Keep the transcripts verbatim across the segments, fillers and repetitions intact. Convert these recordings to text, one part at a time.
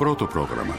πρώτο πρόγραμμα.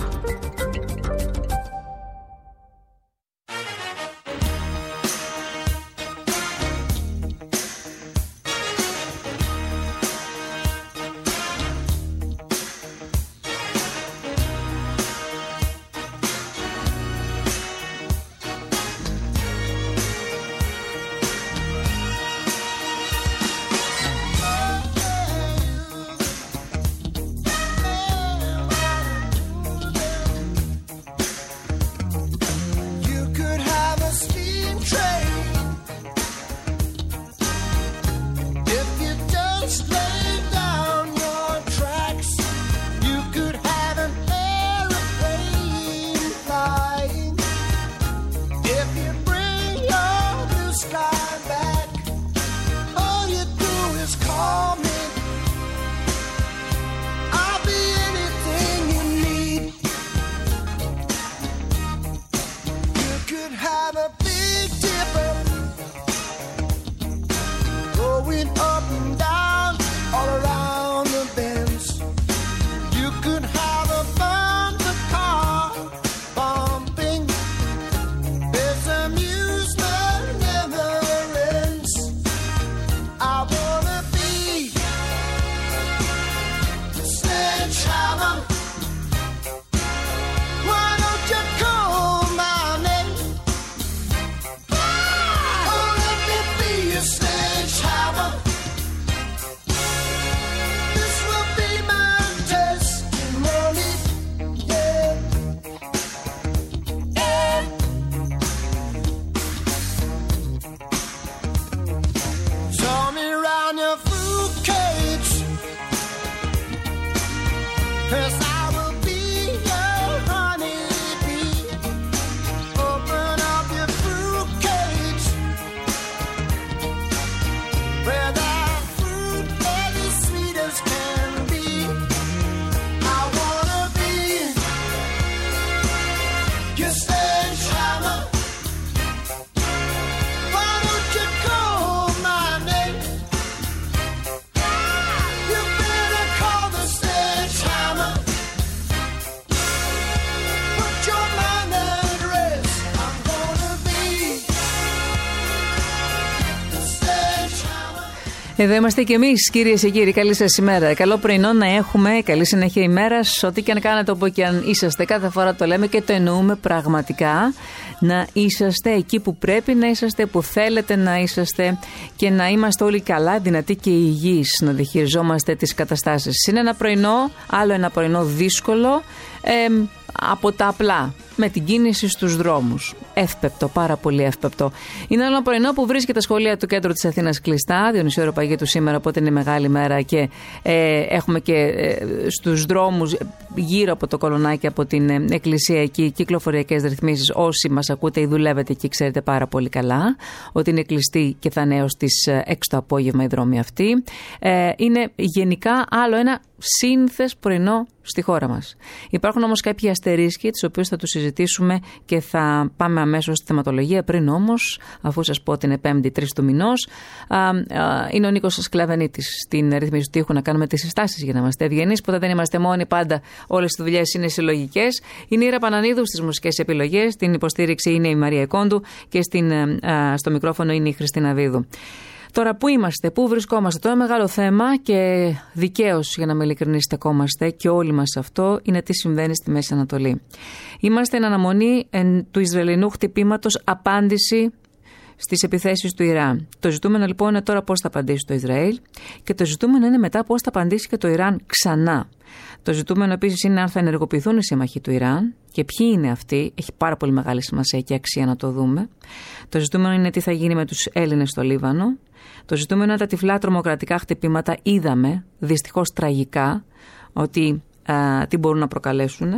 Εδώ είμαστε και εμείς, κυρίες και κύριοι. Καλή σας ημέρα. Καλό πρωινό να έχουμε. Καλή συνέχεια ημέρας. Ό,τι και αν κάνετε, όπου και αν είσαστε, κάθε φορά το λέμε και το εννοούμε πραγματικά. Να είσαστε εκεί που πρέπει να είσαστε, που θέλετε να είσαστε και να είμαστε όλοι καλά, δυνατοί και υγιείς, να διαχειριζόμαστε τις καταστάσεις. Είναι ένα πρωινό, άλλο ένα πρωινό δύσκολο. Ε, από τα απλά, με την κίνηση στους δρόμους. Εύπεπτο, πάρα πολύ εύπεπτο. Είναι ένα πρωινό που βρίσκεται τα σχολεία του κέντρου της Αθήνας κλειστά. Διονυσίου Αεροπαγήτου σήμερα, οπότε είναι μεγάλη μέρα και ε, έχουμε και ε, στους δρόμους γύρω από το Κολονάκι, από την ε, εκκλησία εκεί, κυκλοφοριακές ρυθμίσεις. Όσοι μας ακούτε ή δουλεύετε εκεί, ξέρετε πάρα πολύ καλά ότι είναι κλειστή και θα είναι έως τις έξι το απόγευμα η δρόμη αυτή. Ε, είναι γενικά άλλο ένα σύνθες πρωινό στη χώρα μας. Υπάρχουν όμως κάποιοι αστερίσκοι, τις οποίες θα τους συζητήσουμε και θα πάμε αμέσως στη θεματολογία. Πριν όμως, αφού σας πω ότι είναι Πέμπτη, τρεις του μηνός, α, α, είναι ο Νίκος Σκλαβενίτης στην ρύθμιση του τείχου να κάνουμε τις συστάσεις για να είμαστε ευγενείς. Ποτέ δεν είμαστε μόνοι, πάντα όλες οι δουλειές είναι συλλογικές. Είναι η Ήρα Πανανίδου στις μουσικές επιλογές, στην υποστήριξη είναι η Μαρία Κόντου και στην, α, στο μικρόφωνο είναι η Χριστίνα Βίδου. Τώρα, πού είμαστε, πού βρισκόμαστε, το ένα μεγάλο θέμα και δικαίως, για να με ειλικρινείς, στεκόμαστε και όλοι μας αυτό, είναι τι συμβαίνει στη Μέση Ανατολή. Είμαστε εν αναμονή εν, του Ισραηλινού χτυπήματος απάντηση στις επιθέσεις του Ιράν. Το ζητούμενο λοιπόν είναι τώρα πώς θα απαντήσει το Ισραήλ και το ζητούμενο είναι μετά πώς θα απαντήσει και το Ιράν ξανά. Το ζητούμενο επίσης είναι αν θα ενεργοποιηθούν οι σύμμαχοι του Ιράν και ποιοι είναι αυτοί. Έχει πάρα πολύ μεγάλη σημασία και αξία να το δούμε. Το ζητούμενο είναι τι θα γίνει με τους Έλληνες στο Λίβανο. Το ζητούμενο είναι τα τυφλά τρομοκρατικά χτυπήματα. Είδαμε δυστυχώς τραγικά ότι α, τι μπορούν να προκαλέσουν.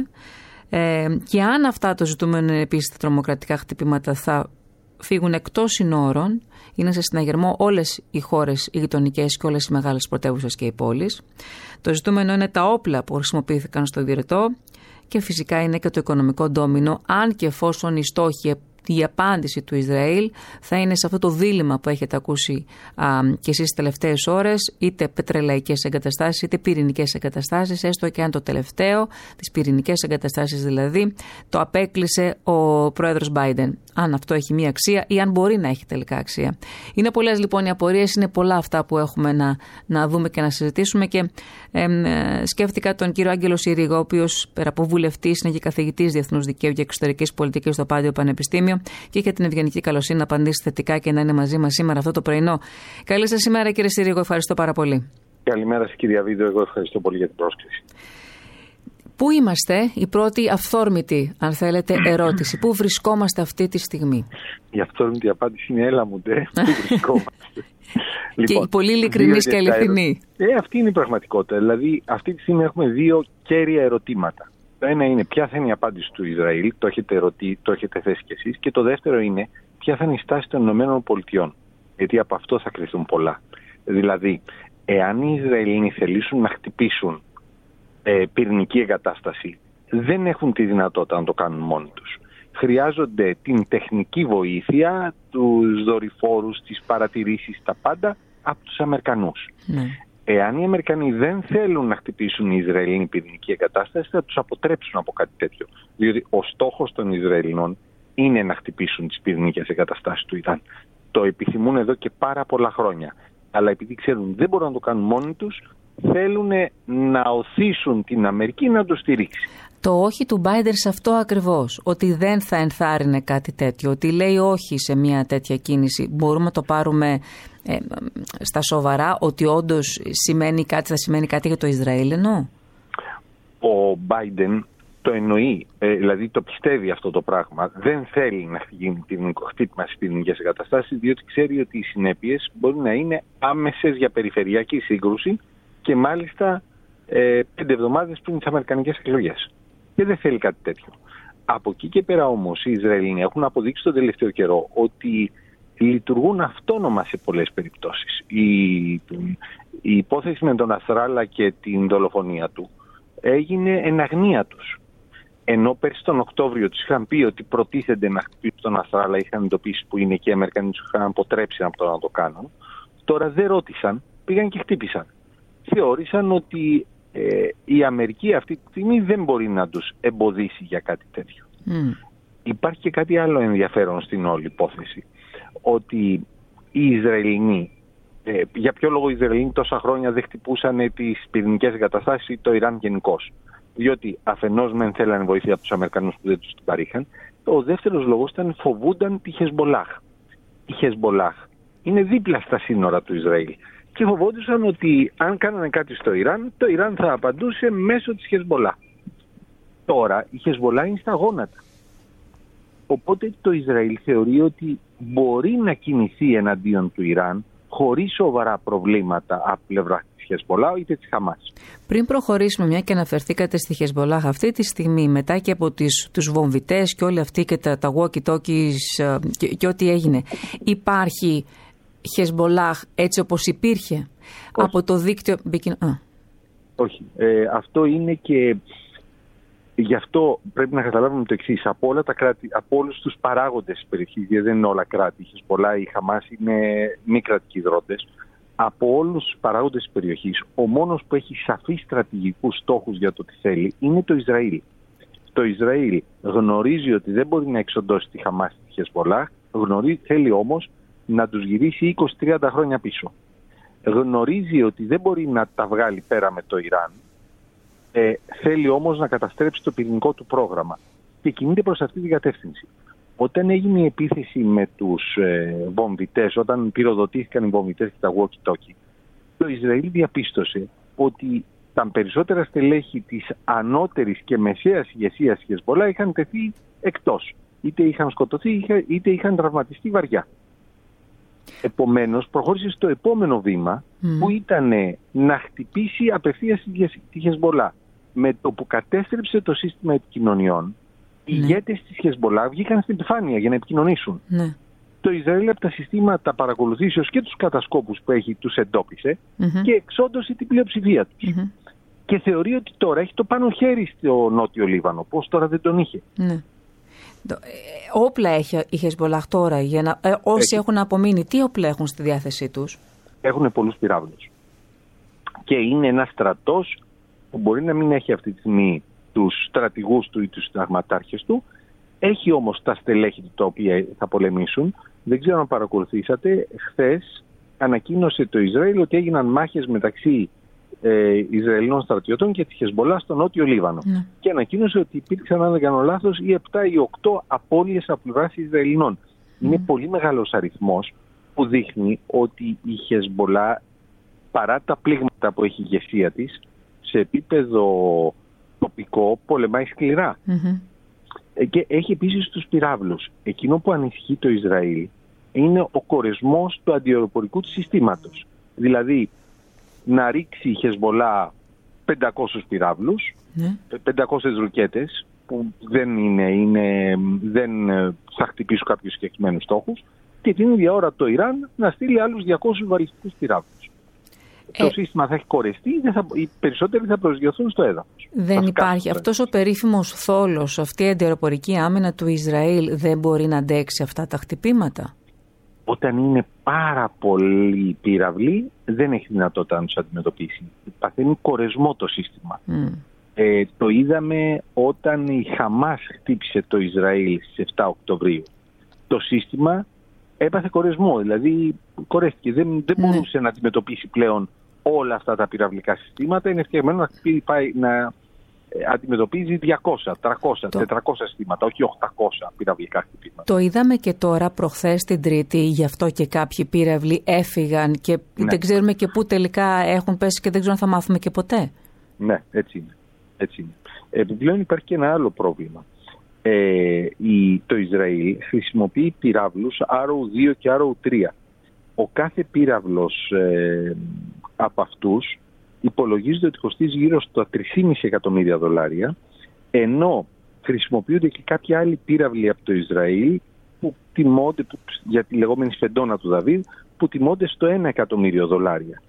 Ε, και αν αυτά το ζητούμενο είναι επίσης τα τρομοκρατικά χτυπήματα θα φύγουν εκτός συνόρων, είναι σε συναγερμό όλες οι χώρες οι γειτονικές και όλες οι μεγάλες πρωτεύουσες και οι πόλεις. Το ζητούμενο είναι τα όπλα που χρησιμοποιήθηκαν στο διαιρετό και φυσικά είναι και το οικονομικό ντόμινο, αν και εφόσον οι στόχοι η απάντηση του Ισραήλ θα είναι σε αυτό το δίλημμα που έχετε ακούσει α, και εσείς τις τελευταίες ώρες, είτε πετρελαϊκές εγκαταστάσεις είτε πυρηνικές εγκαταστάσεις, έστω και αν το τελευταίο, τις πυρηνικές εγκαταστάσεις δηλαδή, το απέκλεισε ο πρόεδρος Biden. Αν αυτό έχει μία αξία ή αν μπορεί να έχει τελικά αξία. Είναι πολλές λοιπόν οι απορίες, είναι πολλά αυτά που έχουμε να, να δούμε και να συζητήσουμε και ε, ε, σκέφτηκα τον κύριο Άγγελο Συρίγο, ο οποίος πέρα από βουλευτής είναι και καθηγητής διεθνούς δικαίου και εξωτερικής πολιτικής στο Πάντιο Πανεπιστήμιο και είχε την ευγενική καλοσύνη να απαντήσει θετικά και να είναι μαζί μας σήμερα αυτό το πρωινό. Καλή σας ημέρα κύριε Συρίγο, ευχαριστώ πάρα πολύ. Καλημέρα σας κυρία Βίδο, εγώ ευχαριστώ πολύ για την πρόσκληση. Πού είμαστε, η πρώτη αυθόρμητη, αν θέλετε, ερώτηση. Πού βρισκόμαστε αυτή τη στιγμή? Η αυθόρμητη απάντηση είναι έλα μου ντε, πού βρισκόμαστε. Και λοιπόν, πολύ ειλικρινής και αληθινή. Ε, αυτή είναι η πραγματικότητα. Δηλαδή, αυτή τη στιγμή έχουμε δύο κέρια ερωτήματα. Το ένα είναι ποια θα είναι η απάντηση του Ισραήλ, το έχετε, ερωτή, το έχετε θέσει κι εσείς. Και το δεύτερο είναι ποια θα είναι η στάση των ΗΠΑ. Γιατί από αυτό θα κρυφθούν πολλά. Δηλαδή, εάν οι Ισραηλοί θελήσουν να χτυπήσουν ε, πυρηνική εγκατάσταση, δεν έχουν τη δυνατότητα να το κάνουν μόνοι τους. Χρειάζονται την τεχνική βοήθεια, τους δορυφόρους, τις παρατηρήσεις, τα πάντα από τους Αμερικανούς. Ναι. Εάν οι Αμερικανοί δεν θέλουν να χτυπήσουν η Ισραηλινή πυρηνική εγκατάσταση, θα τους αποτρέψουν από κάτι τέτοιο. Διότι ο στόχος των Ισραηλινών είναι να χτυπήσουν τις πυρηνικές εγκαταστάσεις του Ιράν. Το επιθυμούν εδώ και πάρα πολλά χρόνια. Αλλά επειδή ξέρουν δεν μπορούν να το κάνουν μόνοι τους, θέλουν να οθήσουν την Αμερική να το στηρίξει. Το όχι του Biden σε αυτό ακριβώς, ότι δεν θα ενθάρρυνε κάτι τέτοιο, ότι λέει όχι σε μια τέτοια κίνηση, μπορούμε να το πάρουμε ε, στα σοβαρά, ότι όντως σημαίνει κάτι, θα σημαίνει κάτι για το Ισραήλ, εννοώ? Ο Biden το εννοεί, ε, δηλαδή το πιστεύει αυτό το πράγμα. Δεν θέλει να γίνει χτύπημα στις πυρηνικές εγκαταστάσεις, διότι ξέρει ότι οι συνέπειες μπορεί να είναι άμεσες για περιφερειακή σύγκρουση και μάλιστα ε, πέντε εβδομάδες πριν τις αμερικανικές εκλογές. Και δεν θέλει κάτι τέτοιο. Από εκεί και πέρα όμως οι Ισραηλοί έχουν αποδείξει τον τελευταίο καιρό ότι λειτουργούν αυτόνομα σε πολλές περιπτώσεις. Η, η υπόθεση με τον Νασράλα και την δολοφονία του έγινε εν αγνία τους. Ενώ πέρσι τον Οκτώβριο τους είχαν πει ότι προτίθενται να χτυπήσουν τον Νασράλα, είχαν εντοπίσει που είναι και οι Αμερικανοί τους είχαν αποτρέψει από το να το κάνουν. Τώρα δεν ρώτησαν, πήγαν και χτύπησαν. Θεώρησαν ότι ε, η Αμερική αυτή τη στιγμή δεν μπορεί να τους εμποδίσει για κάτι τέτοιο. Mm. Υπάρχει και κάτι άλλο ενδιαφέρον στην όλη υπόθεση. Ότι οι Ισραηλινοί, ε, για ποιο λόγο οι Ισραηλινοί τόσα χρόνια δεν χτυπούσαν τις πυρηνικές εγκαταστάσεις ή το Ιράν γενικώς? Διότι αφενός μεν θέλανε βοήθεια από τους Αμερικανούς που δεν τους την παρήχαν. Ο δεύτερος λόγος ήταν φοβούνταν τη Χεσμπολάχ. Η Χεσμπολάχ είναι δίπλα στα σύνορα του Ισραήλ. Και φοβόντουσαν ότι αν κάνανε κάτι στο Ιράν, το Ιράν θα απαντούσε μέσω της Χεσμπολάχ. Τώρα η Χεσμπολάχ είναι στα γόνατα. Οπότε το Ισραήλ θεωρεί ότι μπορεί να κινηθεί εναντίον του Ιράν χωρίς σοβαρά προβλήματα από πλευρά της Χεσμπολάχ είτε της Χαμάς. Πριν προχωρήσουμε, μια και αναφερθήκατε στη Χεσμπολάχ, αυτή τη στιγμή μετά και από τις, τους βομβιτές και όλοι αυτοί και τα, τα walkie-talkies και, και ό,τι έγινε, υπάρχει Χεσμπολάχ έτσι όπως υπήρχε? Όχι. Από το δίκτυο... Α. Όχι. Ε, αυτό είναι και... Γι' αυτό πρέπει να καταλάβουμε το εξής. Από όλα τα κράτη, από όλους τους παράγοντες της περιοχής, γιατί δεν είναι όλα κράτη, η Χεσμπολάχ, η Χαμάς είναι μη κρατικοί δρόντες. Από όλους τους παράγοντες της περιοχής, ο μόνος που έχει σαφείς στρατηγικούς στόχους για το τι θέλει είναι το Ισραήλ. Το Ισραήλ γνωρίζει ότι δεν μπορεί να εξοντώσει τη Χαμάς στη Χεσμπολάχ, γνωρίζει, θέλει όμως να τους γυρίσει είκοσι με τριάντα χρόνια πίσω. Γνωρίζει ότι δεν μπορεί να τα βγάλει πέρα με το Ιράν, ε, θέλει όμως να καταστρέψει το πυρηνικό του πρόγραμμα και κινείται προς αυτή την κατεύθυνση. Όταν έγινε η επίθεση με τους ε, βομβιτές, όταν πυροδοτήθηκαν οι βομβιτές και τα walkie-talkie, το Ισραήλ διαπίστωσε ότι τα περισσότερα στελέχη της ανώτερης και μεσαίας ηγεσίας της Χεσμπολάχ είχαν τεθεί εκτός. Είτε είχαν σκοτωθεί είτε είχαν τραυματιστεί βαριά. Επομένως προχώρησε στο επόμενο βήμα mm. που ήταν να χτυπήσει απευθείας τη Χεσμπολάχ. Με το που κατέστρεψε το σύστημα επικοινωνιών, οι ναι. ηγέτες της Χεσμπολάχ βγήκαν στην επιφάνεια για να επικοινωνήσουν. Ναι. Το Ισραήλ από τα συστήματα παρακολουθήσεως και τους κατασκόπους που έχει τους εντόπισε mm-hmm. και εξόντωσε την πλειοψηφία τους. Mm-hmm. Και θεωρεί ότι τώρα έχει το πάνω χέρι στο νότιο Λίβανο, πώς τώρα δεν τον είχε. Ναι. Όπλα έχει η Χεσμπολάχ τώρα, για να, ε, όσοι έχει. έχουν απομείνει, τι όπλα έχουν στη διάθεσή τους? Έχουν πολλούς πυράβλους. Και είναι ένας στρατός που μπορεί να μην έχει αυτή τη στιγμή τους στρατηγούς του ή τους συνταγματάρχες του, έχει όμως τα στελέχη του τα οποία θα πολεμήσουν. Δεν ξέρω αν παρακολουθήσατε, χθες ανακοίνωσε το Ισραήλ ότι έγιναν μάχες μεταξύ ε, Ισραηλινών στρατιωτών και της Χεσμπολάχ στο νότιο Λίβανο. Ναι. Και ανακοίνωσε ότι υπήρξαν, αν δεν κάνω λάθος, ή επτά ή οκτώ απώλειες από πλευράς Ισραηλινών. Mm. Είναι πολύ μεγάλος αριθμός που δείχνει ότι η Χεσμπολάχ, παρά τα πλήγματα που έχει η ηγεσία της, σε επίπεδο τοπικό πολεμάει σκληρά. Mm-hmm. Και έχει επίσης τους πυράβλους. Εκείνο που ανησυχεί το Ισραήλ είναι ο κορεσμός του αντιαεροπορικού του συστήματος. Δηλαδή να ρίξει η Χεσμπολάχ πεντακόσιους πυράβλους, mm. πεντακόσιες ρουκέτες που δεν, είναι, είναι, δεν θα χτυπήσουν κάποιους συγκεκριμένους στόχους, και την ίδια ώρα το Ιράν να στείλει άλλους διακόσιους βαλιστικούς πυράβλους. Ε, το σύστημα θα έχει κορεστεί, θα, οι περισσότεροι θα προσγειωθούν στο έδαφος. Δεν υπάρχει. Αυτός ο περίφημος θόλος, αυτή η αντιαεροπορική άμυνα του Ισραήλ δεν μπορεί να αντέξει αυτά τα χτυπήματα? Όταν είναι πάρα πολλοί πύραυλοι, δεν έχει δυνατότητα να τους αντιμετωπίσει. Παθαίνει κορεσμό το σύστημα. Mm. Ε, το είδαμε όταν η Χαμάς χτύπησε το Ισραήλ στις επτά Οκτωβρίου. Το σύστημα έπαθε κορεσμό, δηλαδή κορέστηκε. Δεν, δεν μπορούσε mm. να αντιμετωπίσει πλέον όλα αυτά τα πυραυλικά συστήματα. Είναι φτιαγμένο να, πάει, να αντιμετωπίζει διακόσια, τριακόσια, το... τετρακόσια συστήματα, όχι οχτακόσια πυραυλικά χτυπήματα. Το είδαμε και τώρα προχθές την Τρίτη, γι' αυτό και κάποιοι πύραυλοι έφυγαν και ναι. δεν ξέρουμε και πού τελικά έχουν πέσει και δεν ξέρω αν θα μάθουμε και ποτέ. Ναι, έτσι είναι. Έτσι είναι. Επιπλέον υπάρχει και ένα άλλο πρόβλημα. Ε, η, το Ισραήλ χρησιμοποιεί πυράβλους Arrow δύο και Arrow τρία. Ο κάθε πύραυλος ε, από αυτούς υπολογίζεται ότι κοστίζει γύρω στα τρία κόμμα πέντε εκατομμύρια δολάρια, ενώ χρησιμοποιούνται και κάποιοι άλλοι πύραυλοι από το Ισραήλ που τιμώνται, που, για τη λεγόμενη σφεντόνα του Δαβίδ, που τιμώνται στο ένα εκατομμύριο δολάρια.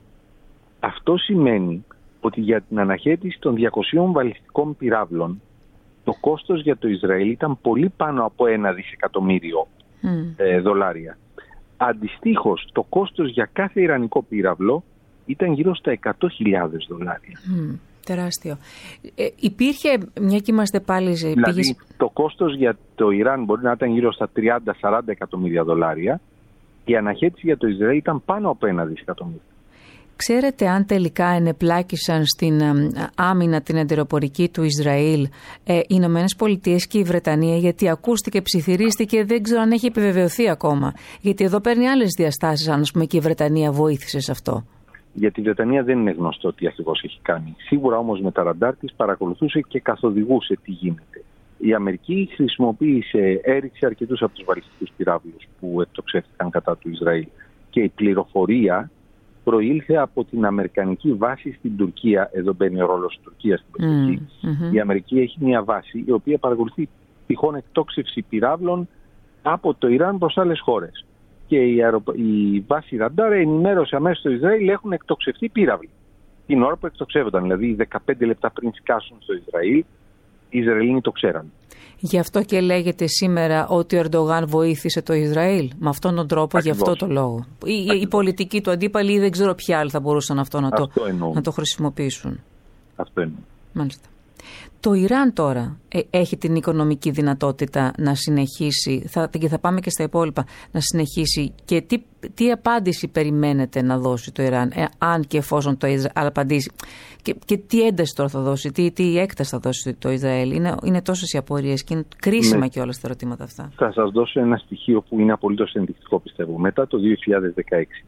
Αυτό σημαίνει ότι για την αναχέτηση των διακοσίων βαλιστικών πυράβλων το κόστος για το Ισραήλ ήταν πολύ πάνω από ένα δισεκατομμύριο mm. ε, δολάρια. Αντιστοίχως, το κόστος για κάθε ιρανικό πύραυλο ήταν γύρω στα εκατό χιλιάδες δολάρια. Mm, τεράστιο. Ε, υπήρχε, μια και είμαστε πάλι... Δηλαδή, πήγες... το κόστος για το Ιράν μπορεί να ήταν γύρω στα τριάντα με σαράντα εκατομμύρια δολάρια. Η αναχέτηση για το Ισραήλ ήταν πάνω από ένα δισεκατομμύριο. Ξέρετε αν τελικά ενεπλάκησαν στην άμυνα την αντιεροπορική του Ισραήλ ε, οι Ηνωμένες Πολιτείες και η Βρετανία, γιατί ακούστηκε, ψιθυρίστηκε, δεν ξέρω αν έχει επιβεβαιωθεί ακόμα. Γιατί εδώ παίρνει άλλες διαστάσεις, αν ας πούμε, και η Βρετανία βοήθησε σε αυτό. Για τη Βρετανία δεν είναι γνωστό τι ακριβώς έχει κάνει. Σίγουρα όμως με τα ραντάρ της παρακολουθούσε και καθοδηγούσε τι γίνεται. Η Αμερική χρησιμοποίησε, έριξε αρκετούς από τους βαλιστικούς πυράβλους που εκτοξεύτηκαν κατά του Ισραήλ. Και η πληροφορία προήλθε από την αμερικανική βάση στην Τουρκία. Εδώ μπαίνει ο ρόλος της Τουρκίας στην περιοχή. Mm, mm-hmm. Η Αμερική έχει μια βάση η οποία παρακολουθεί τυχόν εκτόξευση πυράβλων από το Ιράν προς άλλες χώρες. Και η, αερο... η βάση ραντάρ ενημέρωσε αμέσως στο Ισραήλ έχουν εκτοξευτεί πύραυλοι. Την ώρα που εκτοξεύονταν, δηλαδή δεκαπέντε λεπτά πριν σκάσουν στο Ισραήλ, οι Ισραηλοί το ξέραν. Γι' αυτό και λέγεται σήμερα ότι ο Ερντογάν βοήθησε το Ισραήλ. Με αυτόν τον τρόπο, γι' αυτό το λόγο. Η, η πολιτική του αντίπαλοι, δεν ξέρω ποιοι άλλοι θα μπορούσαν αυτό να, αυτό το, να το χρησιμοποιήσουν. Αυτό εννοώ. Μάλιστα. Το Ιράν τώρα ε, έχει την οικονομική δυνατότητα να συνεχίσει, θα, και θα πάμε και στα υπόλοιπα, να συνεχίσει, και τι, τι απάντηση περιμένετε να δώσει το Ιράν, ε, αν και εφόσον το Ισραήλ απαντήσει, και, και τι ένταση τώρα θα δώσει, τι, τι έκταση θα δώσει το Ισραήλ. Είναι, είναι τόσες οι απορίες και είναι κρίσιμα ναι. και όλα τα ερωτήματα αυτά. Θα σας δώσω ένα στοιχείο που είναι απολύτως ενδεικτικό, πιστεύω. Μετά το δύο χιλιάδες δεκαέξι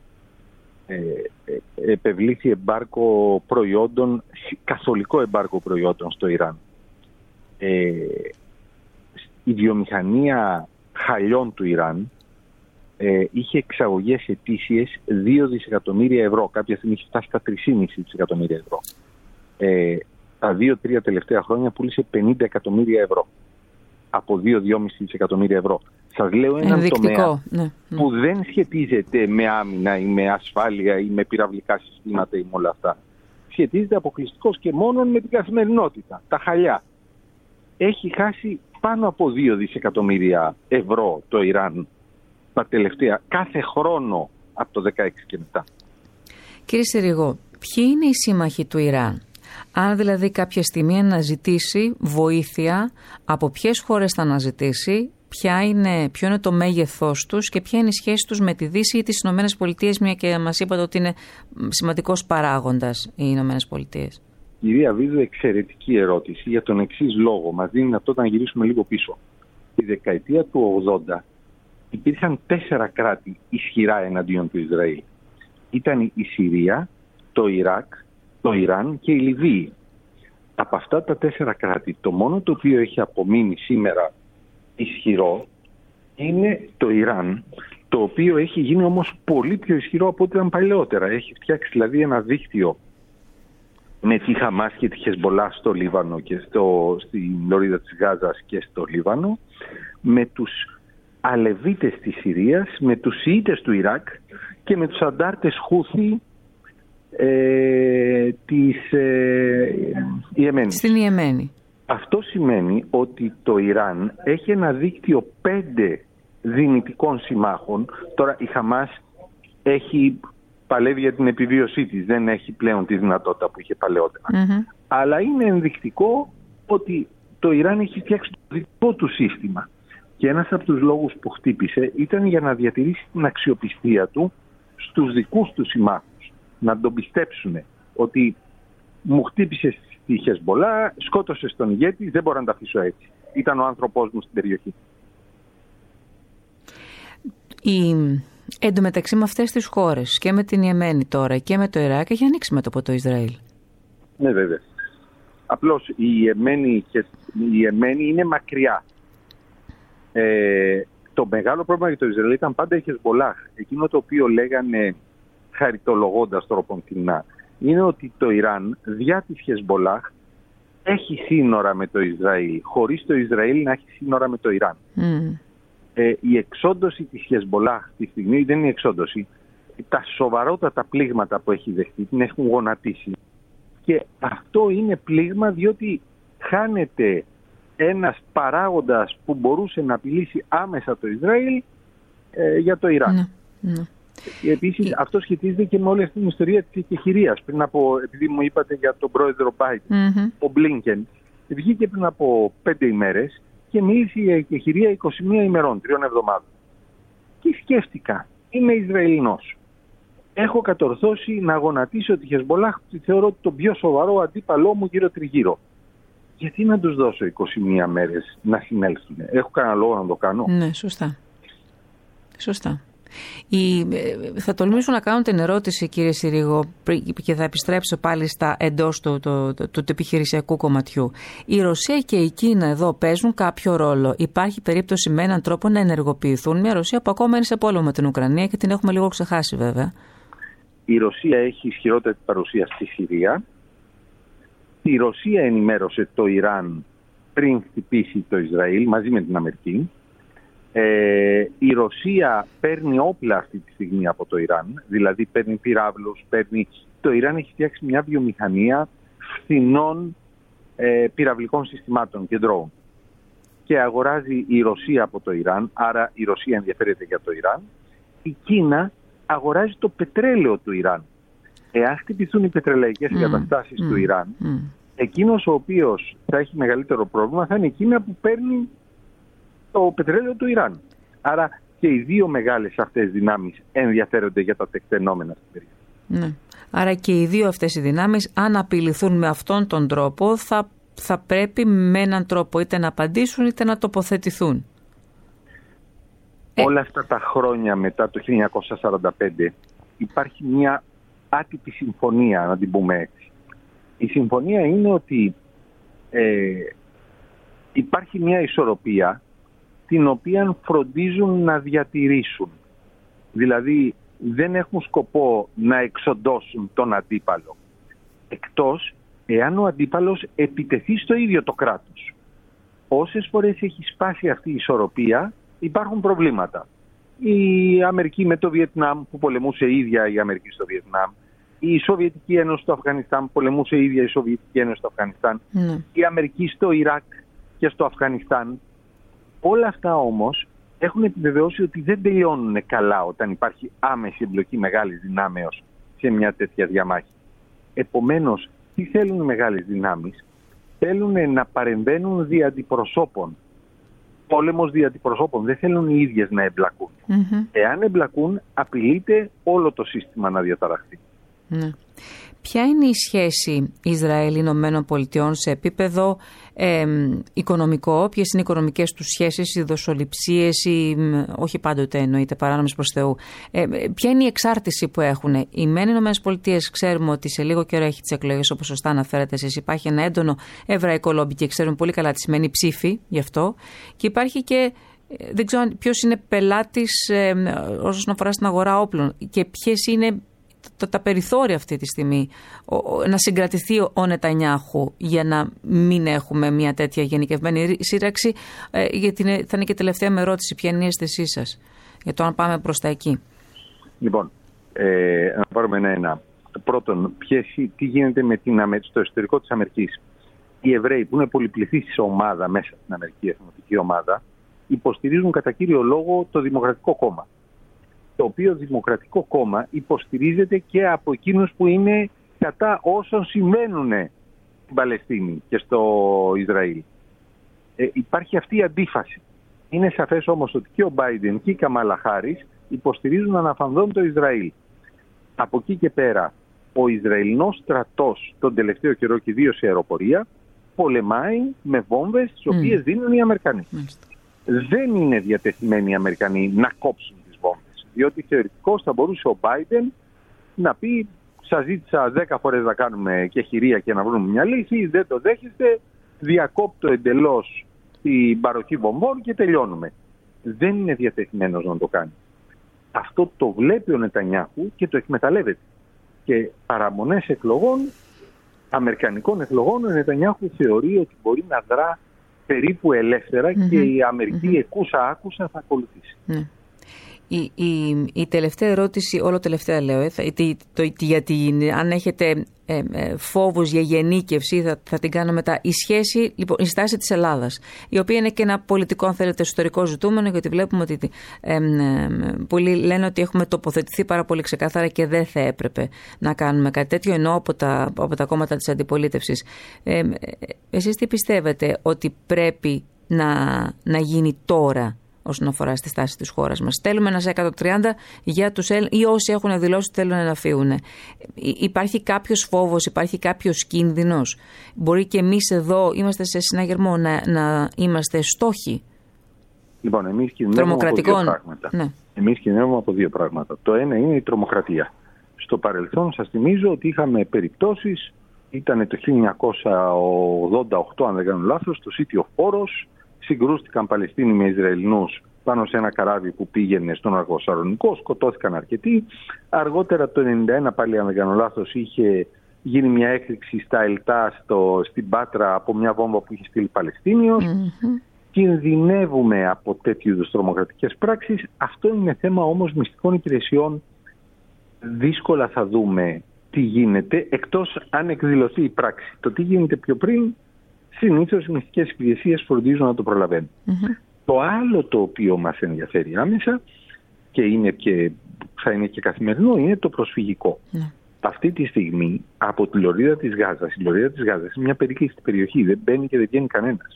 Ε, ε, επευλήθη εμπάργκο προϊόντων, καθολικό εμπάργκο προϊόντων στο Ιράν. Ε, η βιομηχανία χαλιών του Ιράν ε, είχε εξαγωγές ετήσιες δύο δισεκατομμύρια ευρώ. Κάποια στιγμή είχε φτάσει στα τρία κόμμα πέντε δισεκατομμύρια ευρώ. Ε, τα δύο-τρία τελευταία χρόνια πούλησε πενήντα εκατομμύρια ευρώ. Από δύο με δυόμισι δισεκατομμύρια ευρώ. Σας λέω έναν τομέα ναι, ναι. που δεν σχετίζεται με άμυνα ή με ασφάλεια ή με πυραυλικά συστήματα ή με όλα αυτά. Σχετίζεται αποκλειστικώς και μόνο με την καθημερινότητα. Τα χαλιά. Έχει χάσει πάνω από δύο δισεκατομμύρια ευρώ το Ιράν τα τελευταία, κάθε χρόνο από το δεκαέξι και μετά. Κύριε Συρίγο, ποιοι είναι οι σύμμαχοι του Ιράν? Αν δηλαδή κάποια στιγμή αναζητήσει βοήθεια, από ποιες χώρες θα αναζητήσει, ποια είναι, ποιο είναι το μέγεθός τους και ποια είναι η σχέση τους με τη Δύση ή τις Ηνωμένες Πολιτείες, μια και μας είπατε ότι είναι σημαντικός παράγοντας οι Ηνωμένες Πολιτείες. Κυρία Βίδου, εξαιρετική ερώτηση για τον εξής λόγο. Μας δίνει δυνατότητα να γυρίσουμε λίγο πίσω. Τη δεκαετία του ογδόντα υπήρχαν τέσσερα κράτη ισχυρά εναντίον του Ισραήλ. Ήταν η Συρία, το Ιράκ, το Ιράν και η Λιβύη. Από αυτά τα τέσσερα κράτη, το μόνο το οποίο έχει απομείνει σήμερα ισχυρό είναι το Ιράν, το οποίο έχει γίνει όμως πολύ πιο ισχυρό από ό,τι ήταν παλαιότερα. Έχει φτιάξει δηλαδή ένα δίκτυο με τη Χαμάς και τη Χεσμπολά στο Λίβανο και στο, στην λωρίδα της Γάζας και στο Λίβανο, με τους Αλεβίτες της Συρίας, με τους Σιήτες του Ιράκ και με τους αντάρτες Χούθι ε, της ε, Ιεμένης. Στην Ιεμένη. Αυτό σημαίνει ότι το Ιράν έχει ένα δίκτυο πέντε δυνητικών συμμάχων. Τώρα η Χαμάς έχει παλεύει για την επιβίωσή της, δεν έχει πλέον τη δυνατότητα που είχε παλαιότερα. Mm-hmm. Αλλά είναι ενδεικτικό ότι το Ιράν έχει φτιάξει το δικό του σύστημα. Και ένας από τους λόγους που χτύπησε ήταν για να διατηρήσει την αξιοπιστία του στους δικούς του συμμάχους. Να τον πιστέψουν ότι μου χτύπησε στη Χεσμπολά, σκότωσε τον ηγέτη, δεν μπορώ να τα αφήσω έτσι. Ήταν ο άνθρωπός μου στην περιοχή. Η... Εν τω μεταξύ με αυτές τις χώρες και με την Ιεμένη τώρα και με το Ιράκ έχει ανοίξει μέτωπο το Ισραήλ. Ναι, βέβαια. Απλώς η Ιεμένη, και... η Ιεμένη είναι μακριά. Ε, το μεγάλο πρόβλημα για το Ισραήλ ήταν πάντα η Χεσμπολάχ. Εκείνο το οποίο λέγανε χαριτολογώντας τροποντινά είναι ότι το Ιράν διά της Χεσμπολάχ έχει σύνορα με το Ισραήλ, χωρίς το Ισραήλ να έχει σύνορα με το Ιράν. Mm. Ε, η εξόντωση της Χεσμπολάχ τη στιγμή δεν είναι η εξόντωση. Τα σοβαρότατα πλήγματα που έχει δεχτεί την έχουν γονατίσει. Και αυτό είναι πλήγμα διότι χάνεται ένας παράγοντας που μπορούσε να απειλήσει άμεσα το Ισραήλ ε, για το Ιράν. Ναι, ναι. Επίσης ε... αυτό σχετίζεται και με όλη αυτή την ιστορία της εκεχηρίας. Πριν από, επειδή μου είπατε για τον πρόεδρο Biden, mm-hmm. ο Μπλίνκεν βγήκε πριν από πέντε ημέρες και μίλησε για εκεχηρία είκοσι μία ημερών, τριών εβδομάδων. Και σκέφτηκα, είμαι Ισραηλινός. Έχω κατορθώσει να γονατίσω τη Χεσμπολάχ, τη θεωρώ τον πιο σοβαρό αντίπαλό μου γύρω τριγύρω. Γιατί να τους δώσω είκοσι μία μέρες να συνέλθουν? Έχω κανένα λόγο να το κάνω? Ναι, σωστά. Σωστά. Η, θα τολμήσω να κάνω την ερώτηση, κύριε Συρίγο, και θα επιστρέψω πάλι στα εντός του, του, του, του επιχειρησιακού κομματιού. Η Ρωσία και η Κίνα εδώ παίζουν κάποιο ρόλο? Υπάρχει περίπτωση με έναν τρόπο να ενεργοποιηθούν μια Ρωσία που ακόμα είναι σε πόλεμο με την Ουκρανία και την έχουμε λίγο ξεχάσει βέβαια? Η Ρωσία έχει ισχυρότερη παρουσία στη Συρία. Η Ρωσία ενημέρωσε το Ιράν πριν χτυπήσει το Ισραήλ μαζί με την Αμερική. Ε, η Ρωσία παίρνει όπλα αυτή τη στιγμή από το Ιράν, δηλαδή παίρνει πυράβλους, παίρνει... Το Ιράν έχει φτιάξει μια βιομηχανία φθηνών ε, πυραυλικών συστημάτων και ντρόουν. Και αγοράζει η Ρωσία από το Ιράν, άρα η Ρωσία ενδιαφέρεται για το Ιράν. Η Κίνα αγοράζει το πετρέλαιο του Ιράν. Εάν χτυπηθούν οι πετρελαϊκές mm. εγκαταστάσεις mm. του Ιράν, mm. εκείνος ο οποίος θα έχει μεγαλύτερο πρόβλημα θα είναι η Κίνα που παίρνει το πετρέλαιο του Ιράν. Άρα και οι δύο μεγάλες αυτές δυνάμεις ενδιαφέρονται για τα τεκτενόμενα στην περιοχή. Ναι. Άρα και οι δύο αυτές οι δυνάμεις, αν απειληθούν με αυτόν τον τρόπο, θα, θα πρέπει με έναν τρόπο είτε να απαντήσουν είτε να τοποθετηθούν. Όλα αυτά τα χρόνια μετά το χίλια εννιακόσια σαράντα πέντε υπάρχει μια άτυπη συμφωνία, να την πούμε έτσι. Η συμφωνία είναι ότι ε, υπάρχει μια ισορροπία την οποία φροντίζουν να διατηρήσουν. Δηλαδή δεν έχουν σκοπό να εξοντώσουν τον αντίπαλο. Εκτός εάν ο αντίπαλος επιτεθεί στο ίδιο το κράτος. Όσες φορές έχει σπάσει αυτή η ισορροπία υπάρχουν προβλήματα. Η Αμερική με το Βιετνάμ που πολεμούσε η ίδια η Αμερική στο Βιετνάμ. Η Σοβιετική Ένωση στο Αφγανιστάν πολεμούσε η ίδια η Σοβιετική Ένωση στο Αφγανιστάν. Mm. Η Αμερική στο Ιράκ και στο Αφγανιστάν Όλα αυτά όμως έχουν επιβεβαιώσει ότι δεν τελειώνουν καλά όταν υπάρχει άμεση εμπλοκή μεγάλης δυνάμεως σε μια τέτοια διαμάχη. Επομένως, τι θέλουν οι μεγάλες δυνάμεις? Θέλουν να παρεμβαίνουν δια αντιπροσώπων. Πόλεμος δια αντιπροσώπων. Δεν θέλουν οι ίδιες να εμπλακούν. Mm-hmm. Εάν εμπλακούν, απειλείται όλο το σύστημα να διαταραχθεί. Ναι. Ποια είναι η σχέση Ισραήλ-Ηνωμένων Πολιτειών σε επίπεδο ε, οικονομικό? Ποιες είναι οι οικονομικές τους σχέσεις, οι δοσοληψίες, οι, όχι πάντοτε εννοείται παράνομες προς Θεού. Ε, ποια είναι η εξάρτηση που έχουν? Οι μεν Ηνωμένες Πολιτείες ξέρουμε ότι σε λίγο καιρό έχει τις εκλογές, όπως σωστά αναφέρατε εσείς. Υπάρχει ένα έντονο εβραϊκό λόμπι και ξέρουμε πολύ καλά τι σημαίνει ψήφι γι' αυτό. Και υπάρχει και δεν ξέρω ποιος είναι πελάτης ε, όσον αφορά στην αγορά όπλων και ποιες είναι τα περιθώρια αυτή τη στιγμή να συγκρατηθεί ο Νετανιάχου για να μην έχουμε μια τέτοια γενικευμένη σύραξη, γιατί θα είναι και τελευταία με ερώτηση. Ποια είναι η αίσθησή σας για το αν πάμε προς τα εκεί? Λοιπόν, ε, να πάρουμε ένα-ένα. Πρώτον, ποιες, τι γίνεται με την, στο εσωτερικό της Αμερικής? Οι Εβραίοι που είναι πολυπληθής ομάδα μέσα στην Αμερική, εθνοτική ομάδα, υποστηρίζουν κατά κύριο λόγο το Δημοκρατικό Κόμμα. Το οποίο Δημοκρατικό Κόμμα υποστηρίζεται και από εκείνους που είναι κατά όσων συμβαίνουν στην Παλαιστίνη και στο Ισραήλ. Ε, υπάρχει αυτή η αντίφαση. Είναι σαφές όμως ότι και ο Μπάιντεν και η Καμάλα Χάρις υποστηρίζουν αναφανδόν το Ισραήλ. Από εκεί και πέρα, ο Ισραηλινός στρατός τον τελευταίο καιρό και ιδίως σε αεροπορία πολεμάει με βόμβες τις οποίες mm. δίνουν οι Αμερικανοί. Mm. Δεν είναι διατεθειμένοι οι Αμερικανοί να κόψουν τις βόμβες. Διότι θεωρητικώς θα μπορούσε ο Μπάιντεν να πει: σας ζήτησα δέκα φορές να κάνουμε και χειρία και να βρούμε μια λύση, δεν το δέχεστε, διακόπτω εντελώς την παροχή βομβών και τελειώνουμε. Δεν είναι διατεθειμένος να το κάνει. Αυτό το βλέπει ο Νετανιάχου και το εκμεταλλεύεται. Και παραμονές εκλογών, αμερικανικών εκλογών, ο Νετανιάχου θεωρεί ότι μπορεί να δρά περίπου ελεύθερα mm-hmm. και η Αμερική mm-hmm. εκούσα άκουσα θα ακολουθήσει. Mm. Η, η, η τελευταία ερώτηση, όλο τελευταία λέω, ε, θα, το, το, γιατί αν έχετε ε, ε, φόβους για γενίκευση θα, θα την κάνω μετά. Η σχέση, λοιπόν, η στάση της Ελλάδας, η οποία είναι και ένα πολιτικό, αν θέλετε, εσωτερικό ζητούμενο, γιατί βλέπουμε ότι ε, ε, πολλοί λένε ότι έχουμε τοποθετηθεί πάρα πολύ ξεκάθαρα και δεν θα έπρεπε να κάνουμε κάτι τέτοιο, ενώ από τα, από τα κόμματα της αντιπολίτευσης. Ε, ε, εσείς τι πιστεύετε ότι πρέπει να, να γίνει τώρα όσον αφορά στη στάση της χώρας μας? Στέλνουμε ένα εκατόν τριάντα για τους Έλληνες ή όσοι έχουν δηλώσει ότι θέλουν να φύγουν. Υπάρχει κάποιος φόβος, υπάρχει κάποιος κίνδυνος? Μπορεί και εμείς εδώ είμαστε σε συναγερμό να, να είμαστε στόχοι? Λοιπόν, εμείς κινδυνεύουμε από δύο πράγματα. Ναι. Εμείς κινδυνεύουμε από δύο πράγματα. Το ένα είναι η τρομοκρατία. Στο παρελθόν σας θυμίζω ότι είχαμε περιπτώσεις, ήταν το χίλια εννιακόσια ογδόντα οκτώ αν δεν κάνω λάθος, το City of Poros, συγκρούστηκαν Παλαιστίνοι με Ισραηλινούς πάνω σε ένα καράβι που πήγαινε στον Αργοσαρονικό, σκοτώθηκαν αρκετοί. Αργότερα το ενενήντα ένα, πάλι αν δεν κάνω λάθος, είχε γίνει μια έκρηξη στα Ελτά στο, στην Πάτρα από μια βόμβα που είχε στείλει Παλαιστίνιος. Mm-hmm. Κινδυνεύουμε από τέτοιου είδους τρομοκρατικές πράξεις. Αυτό είναι θέμα όμως μυστικών υπηρεσιών. Δύσκολα θα δούμε τι γίνεται, εκτός αν εκδηλωθεί η πράξη. Το τι γίνεται πιο πριν, συνήθως οι μυστικές υπηρεσίες φροντίζουν να το προλαβαίνουν. Mm-hmm. Το άλλο το οποίο μας ενδιαφέρει άμεσα και, είναι και θα είναι και καθημερινό είναι το προσφυγικό. Mm. Αυτή τη στιγμή από τη λωρίδα της Γάζας, η λωρίδα της Γάζας είναι μια περίκλειστη περιοχή, δεν μπαίνει και δεν βγαίνει κανένας.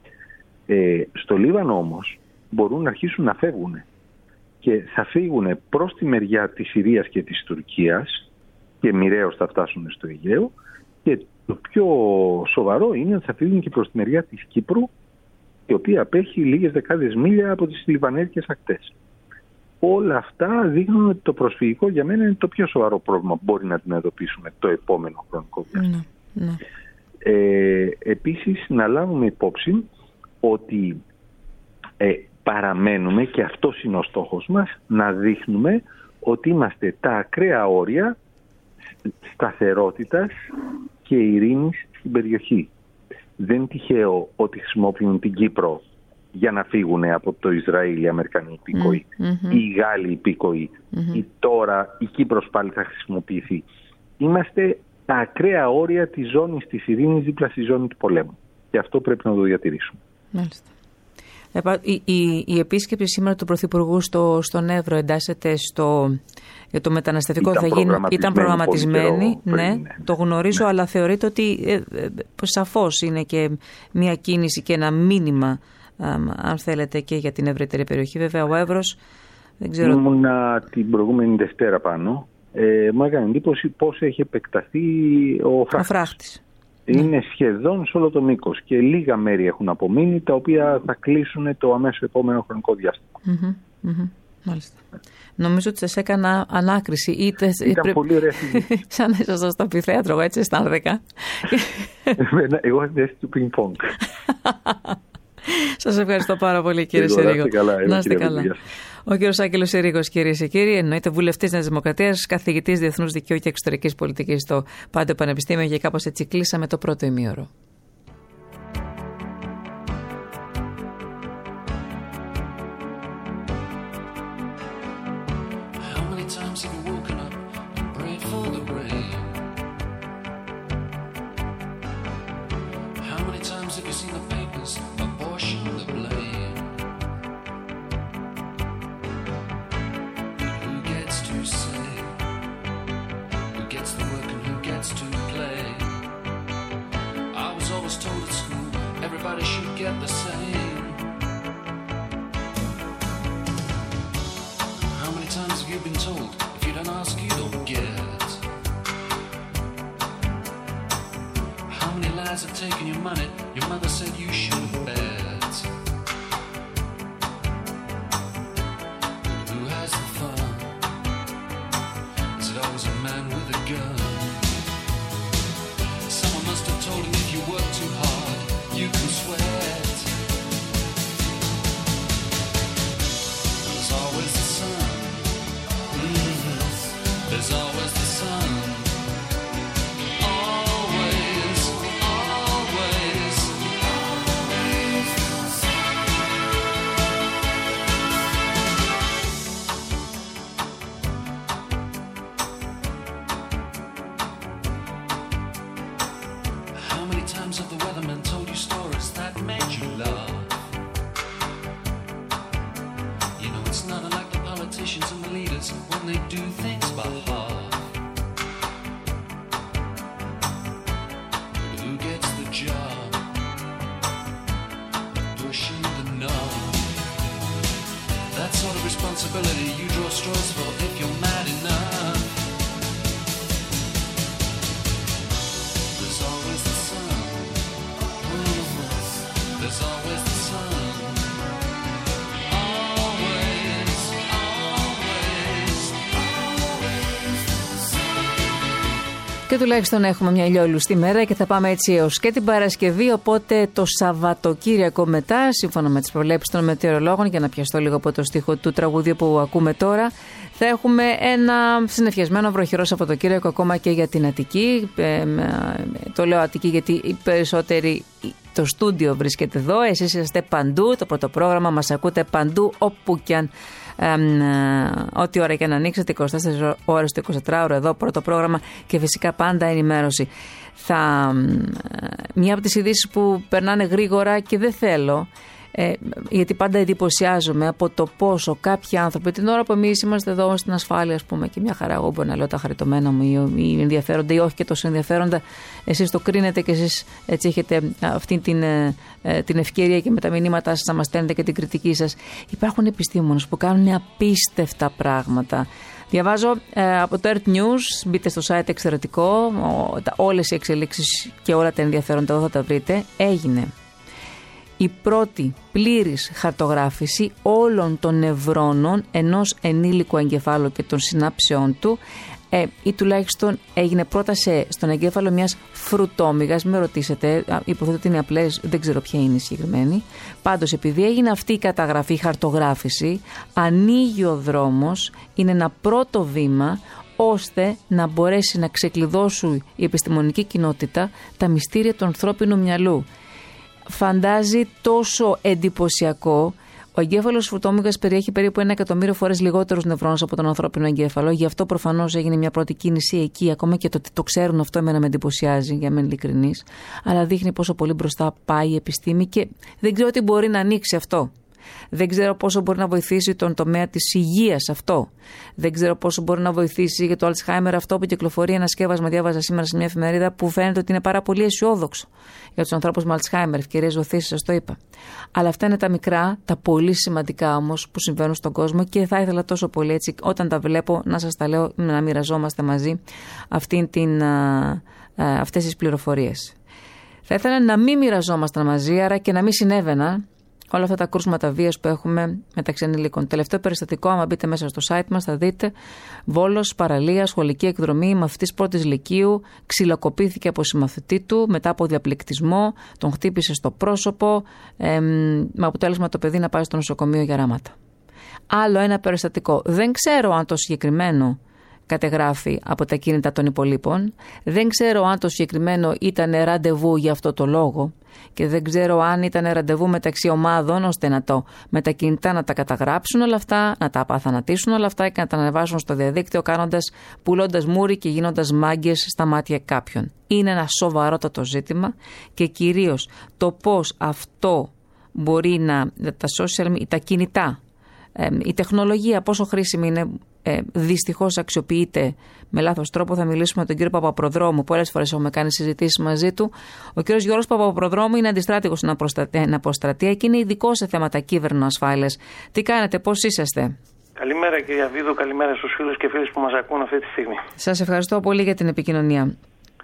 Ε, στο Λίβανο όμως μπορούν να αρχίσουν να φεύγουν και θα φύγουν προς τη μεριά της Συρίας και της Τουρκίας και μοιραίως θα φτάσουν στο Αιγαίο, και το πιο σοβαρό είναι ότι θα φύγουν και προς τη μεριά της Κύπρου, η οποία απέχει λίγες δεκάδες μίλια από τις λιβανέζικες ακτές. Όλα αυτά δείχνουν ότι το προσφυγικό για μένα είναι το πιο σοβαρό πρόβλημα που μπορεί να αντιμετωπίσουμε το επόμενο χρονικό διάστημα. Ναι, ναι. Ε, επίσης, να λάβουμε υπόψη ότι ε, παραμένουμε, και αυτός είναι ο στόχος μας, να δείχνουμε ότι είμαστε τα ακραία όρια σταθερότητας και ειρήνης στην περιοχή. Δεν είναι τυχαίο ότι χρησιμοποιούν την Κύπρο για να φύγουν από το Ισραήλ οι Αμερικανοί υπήκοοι mm-hmm. ή οι Γάλλοι υπήκοοι mm-hmm. ή τώρα η Κύπρος πάλι θα χρησιμοποιηθεί. Είμαστε τα ακραία όρια της ζώνης της ειρήνης δίπλα στη ζώνη του πολέμου. Και αυτό πρέπει να το διατηρήσουμε. Μάλιστα. Η, η, η επίσκεψη σήμερα του Πρωθυπουργού στο, στον Εύρο εντάσσεται στο... Για το μεταναστευτικό ήταν θα γίνει, ήταν προγραμματισμένη, ναι, ναι, το γνωρίζω, ναι. Αλλά θεωρείτε ότι ε, ε, σαφώς είναι και μια κίνηση και ένα μήνυμα, ε, αν θέλετε, και για την ευρύτερη περιοχή. Βέβαια ο Εύρος, δεν ξέρω... Ήμουνα την προηγούμενη Δευτέρα πάνω, ε, μου έκανε εντύπωση πώς έχει επεκταθεί ο φράχτης. Ο φράχτης. Είναι σχεδόν σε όλο το μήκος και λίγα μέρη έχουν απομείνει, τα οποία θα κλείσουν το αμέσως επόμενο χρονικό διάστημα. Mm-hmm, mm-hmm. Μάλιστα. Νομίζω ότι σας έκανα ανάκριση. Είτε, Ήταν πρέ... πολύ ωραία. Σαν να ήσασταν στο αμφιθέατρο, έτσι αισθάνθηκα. Εγώ είμαι θέση του πινκ-πονγκ. Σας ευχαριστώ πάρα πολύ, κύριε Σερίγο. Να είστε καλά. Ο κύριος Άγγελος Σερίγος, κυρίες και κύριοι, εννοείται βουλευτής Νέας Δημοκρατίας, καθηγητής Διεθνούς Δικαίου και Εξωτερικής Πολιτικής στο Πάντιο Πανεπιστήμιο, και κάπως έτσι κλείσαμε το πρώτο ημίωρο. Have taken your money, your mother said you should bet. Who has the fun? Is it always a man with a gun? Someone must have told him if you work too hard, you can sweat. There's always the sun. Mm-hmm. There's always the sun. Have the weatherman told you stories that made you laugh? You know it's not unlike the politicians and the leaders when they do things by half. But who gets the job? Pushing the knob. That sort of responsibility you draw straws for if you're mad enough. There's always the sun. There's always the sun. Always, always, always the sun. Και τουλάχιστον έχουμε μια ηλιόλουστη μέρα και θα πάμε έτσι έως και την Παρασκευή, οπότε το Σαββατοκύριακο μετά, σύμφωνα με τις προβλέψεις των μετεωρολόγων, για να πιαστώ λίγο από το στίχο του τραγουδιού που ακούμε τώρα, θα έχουμε ένα συννεφιασμένο βροχερό Σαββατοκύριακο ακόμα και για την Αττική. Ε, το λέω Αττική γιατί οι περισσότεροι, το στούντιο βρίσκεται εδώ, εσείς είστε παντού, το πρώτο πρόγραμμα μας ακούτε παντού, όπου κι αν, ε, ε, ό,τι ώρα και να ανοίξετε, είκοσι τέσσερις ώρες το εικοσιτετράωρο εδώ, πρώτο πρόγραμμα, και φυσικά πάντα ενημέρωση. Θα, ε, μια από τις ειδήσεις που περνάνε γρήγορα και δεν θέλω, Ε, γιατί πάντα εντυπωσιάζομαι από το πόσο κάποιοι άνθρωποι, την ώρα που εμείς είμαστε εδώ στην ασφάλεια, ας πούμε, και μια χαρά, εγώ μπορώ να λέω τα χαριτωμένα μου ή, ή ενδιαφέρονται ή όχι και τόσο ενδιαφέροντα, εσείς το κρίνετε και εσείς έτσι έχετε αυτή την, ε, την ευκαιρία και με τα μηνύματά σας να μας στέλνετε και την κριτική σας. Υπάρχουν επιστήμονες που κάνουν απίστευτα πράγματα. Διαβάζω ε, από το Earth News, μπείτε στο site εξαιρετικό, ο, τα, όλες οι εξελίξεις και όλα τα ενδιαφέροντα εδώ θα τα βρείτε. Έγινε η πρώτη πλήρης χαρτογράφηση όλων των νευρώνων ενός ενήλικου εγκεφάλου και των συνάψεών του, ε, ή τουλάχιστον έγινε πρώτα σε, στον εγκέφαλο μιας φρουτόμυγας. Με ρωτήσετε, υποθέτω ότι είναι απλές, δεν ξέρω ποια είναι η συγκεκριμένη. Πάντως, επειδή έγινε αυτή η καταγραφή, η χαρτογράφηση, ανοίγει ο δρόμος, είναι ένα πρώτο βήμα ώστε να μπορέσει να ξεκλειδώσουν η επιστημονική κοινότητα τα μυστήρια του ανθρώπινου μυαλού. Φαντάζει τόσο εντυπωσιακό. Ο εγκέφαλος φρουτόμυγας περιέχει περίπου ένα εκατομμύριο φορές λιγότερους νευρώνους από τον ανθρώπινο εγκέφαλο. Γι' αυτό προφανώς έγινε μια πρώτη κίνηση εκεί. Ακόμα και το ότι το ξέρουν αυτό εμένα με εντυπωσιάζει, για να είμαι ειλικρινής. Αλλά δείχνει πόσο πολύ μπροστά πάει η επιστήμη και δεν ξέρω τι μπορεί να ανοίξει αυτό. Δεν ξέρω πόσο μπορεί να βοηθήσει τον τομέα της υγείας αυτό. Δεν ξέρω πόσο μπορεί να βοηθήσει για το Alzheimer αυτό που κυκλοφορεί ένα σκεύασμα, διάβαζα σήμερα σε μια εφημερίδα, που φαίνεται ότι είναι πάρα πολύ αισιόδοξο για τους ανθρώπους με Alzheimer. Ευκαιρίες ζωθήσεις, σας το είπα. Αλλά αυτά είναι τα μικρά, τα πολύ σημαντικά όμως που συμβαίνουν στον κόσμο και θα ήθελα τόσο πολύ έτσι όταν τα βλέπω να σας τα λέω, να μοιραζόμαστε μαζί αυτήν την, α, α, αυτές τις πληροφορίες. Θα ήθελα να μην μοιραζόμασταν μαζί, άρα και να μην συνέβαιναν όλα αυτά τα κρούσματα βίας που έχουμε μεταξύ ενηλίκων. Τελευταίο περιστατικό, άμα μπείτε μέσα στο site μας, θα δείτε. Βόλος, παραλία, σχολική εκδρομή, μαθητής πρώτης λυκείου, ξυλοκοπήθηκε από συμμαθητή του μετά από διαπληκτισμό, τον χτύπησε στο πρόσωπο, ε, με αποτέλεσμα το παιδί να πάει στο νοσοκομείο για ράματα. Άλλο ένα περιστατικό. Δεν ξέρω αν το συγκεκριμένο κατεγράφει από τα κίνητα των υπολείπων. Δεν ξέρω αν το συγκεκριμένο ήταν ραντεβού για αυτό το λόγο και δεν ξέρω αν ήταν ραντεβού μεταξύ ομάδων ώστε να το με τα κινητά να τα καταγράψουν όλα αυτά, να τα απαθανατήσουν όλα αυτά και να τα ανεβάσουν στο διαδίκτυο κάνοντας, πουλώντας μούρι και γίνοντας μάγκες στα μάτια κάποιων. Είναι ένα σοβαρότατο ζήτημα και κυρίως το πώς αυτό μπορεί να, τα social, τα κινητά, η τεχνολογία πόσο χρήσιμη είναι, ε, δυστυχώς αξιοποιείται με λάθος τρόπο. Θα μιλήσουμε με τον κύριο Παπαπροδρόμου. Πολλές φορές έχουμε κάνει συζητήσεις μαζί του. Ο κύριος Γιώργος Παπαπροδρόμου είναι αντιστράτηγος στην αποστρατεία και είναι ειδικός σε θέματα κύβερνο-ασφάλειας. Τι κάνετε, πώς είσαστε? Καλημέρα κυρία Βίδου, καλημέρα στους φίλους και φίλες που μας ακούν αυτή τη στιγμή. Σας ευχαριστώ πολύ για την επικοινωνία.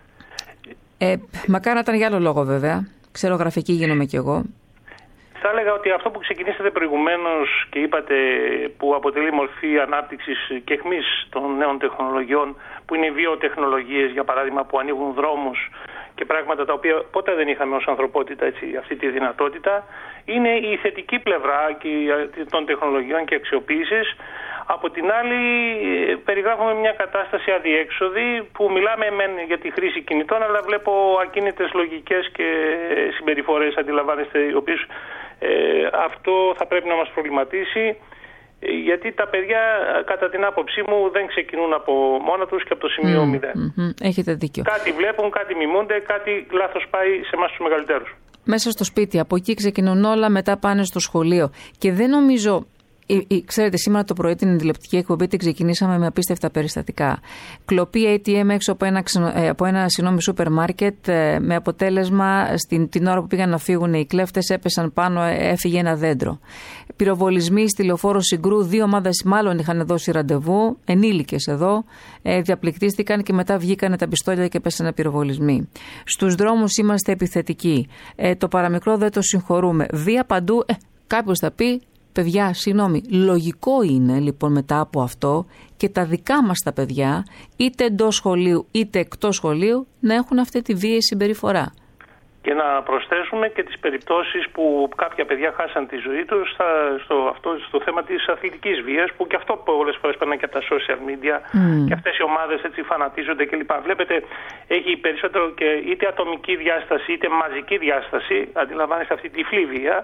Ε, μακάρι να ήταν για άλλο λόγο βέβαια. Ξέρω γραφική γίνομαι κι εγώ. Θα έλεγα ότι αυτό που ξεκινήσατε προηγουμένως και είπατε που αποτελεί μορφή ανάπτυξης και αιχμής των νέων τεχνολογιών, που είναι οι βιοτεχνολογίες για παράδειγμα, που ανοίγουν δρόμους και πράγματα τα οποία ποτέ δεν είχαμε ως ανθρωπότητα έτσι, αυτή τη δυνατότητα, είναι η θετική πλευρά των τεχνολογιών και αξιοποίησης. Από την άλλη περιγράφουμε μια κατάσταση αδιέξοδη που μιλάμε μεν για τη χρήση κινητών, αλλά βλέπω ακίνητες λογικές και συμπεριφορές, αντιλαμβάνεστε, οι οποίες ε, αυτό θα πρέπει να μας προβληματίσει, γιατί τα παιδιά κατά την άποψή μου δεν ξεκινούν από μόνα τους και από το σημείο μηδέν. Mm, mm, mm, έχετε δίκιο. Κάτι βλέπουν, κάτι μιμούνται, κάτι λάθος πάει σε εμάς τους μεγαλύτερους. Μέσα στο σπίτι, από εκεί ξεκινούν όλα, μετά πάνε στο σχολείο. Και δεν νομίζω... Ξέρετε, σήμερα το πρωί την τηλεοπτική εκπομπή την ξεκινήσαμε με απίστευτα περιστατικά. Κλοπή έι τι εμ έξω από ένα, από ένα συγγνώμη, σούπερ μάρκετ, με αποτέλεσμα στην, την ώρα που πήγαν να φύγουν οι κλέφτες έπεσαν πάνω, έφυγε ένα δέντρο. Πυροβολισμοί στη λεωφόρο Συγκρού, δύο ομάδες μάλλον είχαν δώσει ραντεβού, ενήλικες εδώ, διαπληκτίστηκαν και μετά βγήκαν τα πιστόλια και πέσανε πυροβολισμοί. Στους δρόμους είμαστε επιθετικοί. Ε, το παραμικρό δεν το συγχωρούμε. Βία παντού, ε, κάποιος θα πει. Παιδιά, συγγνώμη, λογικό είναι λοιπόν μετά από αυτό και τα δικά μας τα παιδιά, είτε εντός σχολείου είτε εκτός σχολείου, να έχουν αυτή τη βίαιη συμπεριφορά. Και να προσθέσουμε και τις περιπτώσεις που κάποια παιδιά χάσαν τη ζωή τους στα, στο, αυτό, στο θέμα της αθλητικής βίας, που και αυτό πολλές φορές περνάει και από τα social media mm. και αυτές οι ομάδες έτσι φανατίζονται κλπ. Βλέπετε, έχει περισσότερο και είτε ατομική διάσταση είτε μαζική διάσταση, αντιλαμβάνεστε αυτή τη τυφλή βία.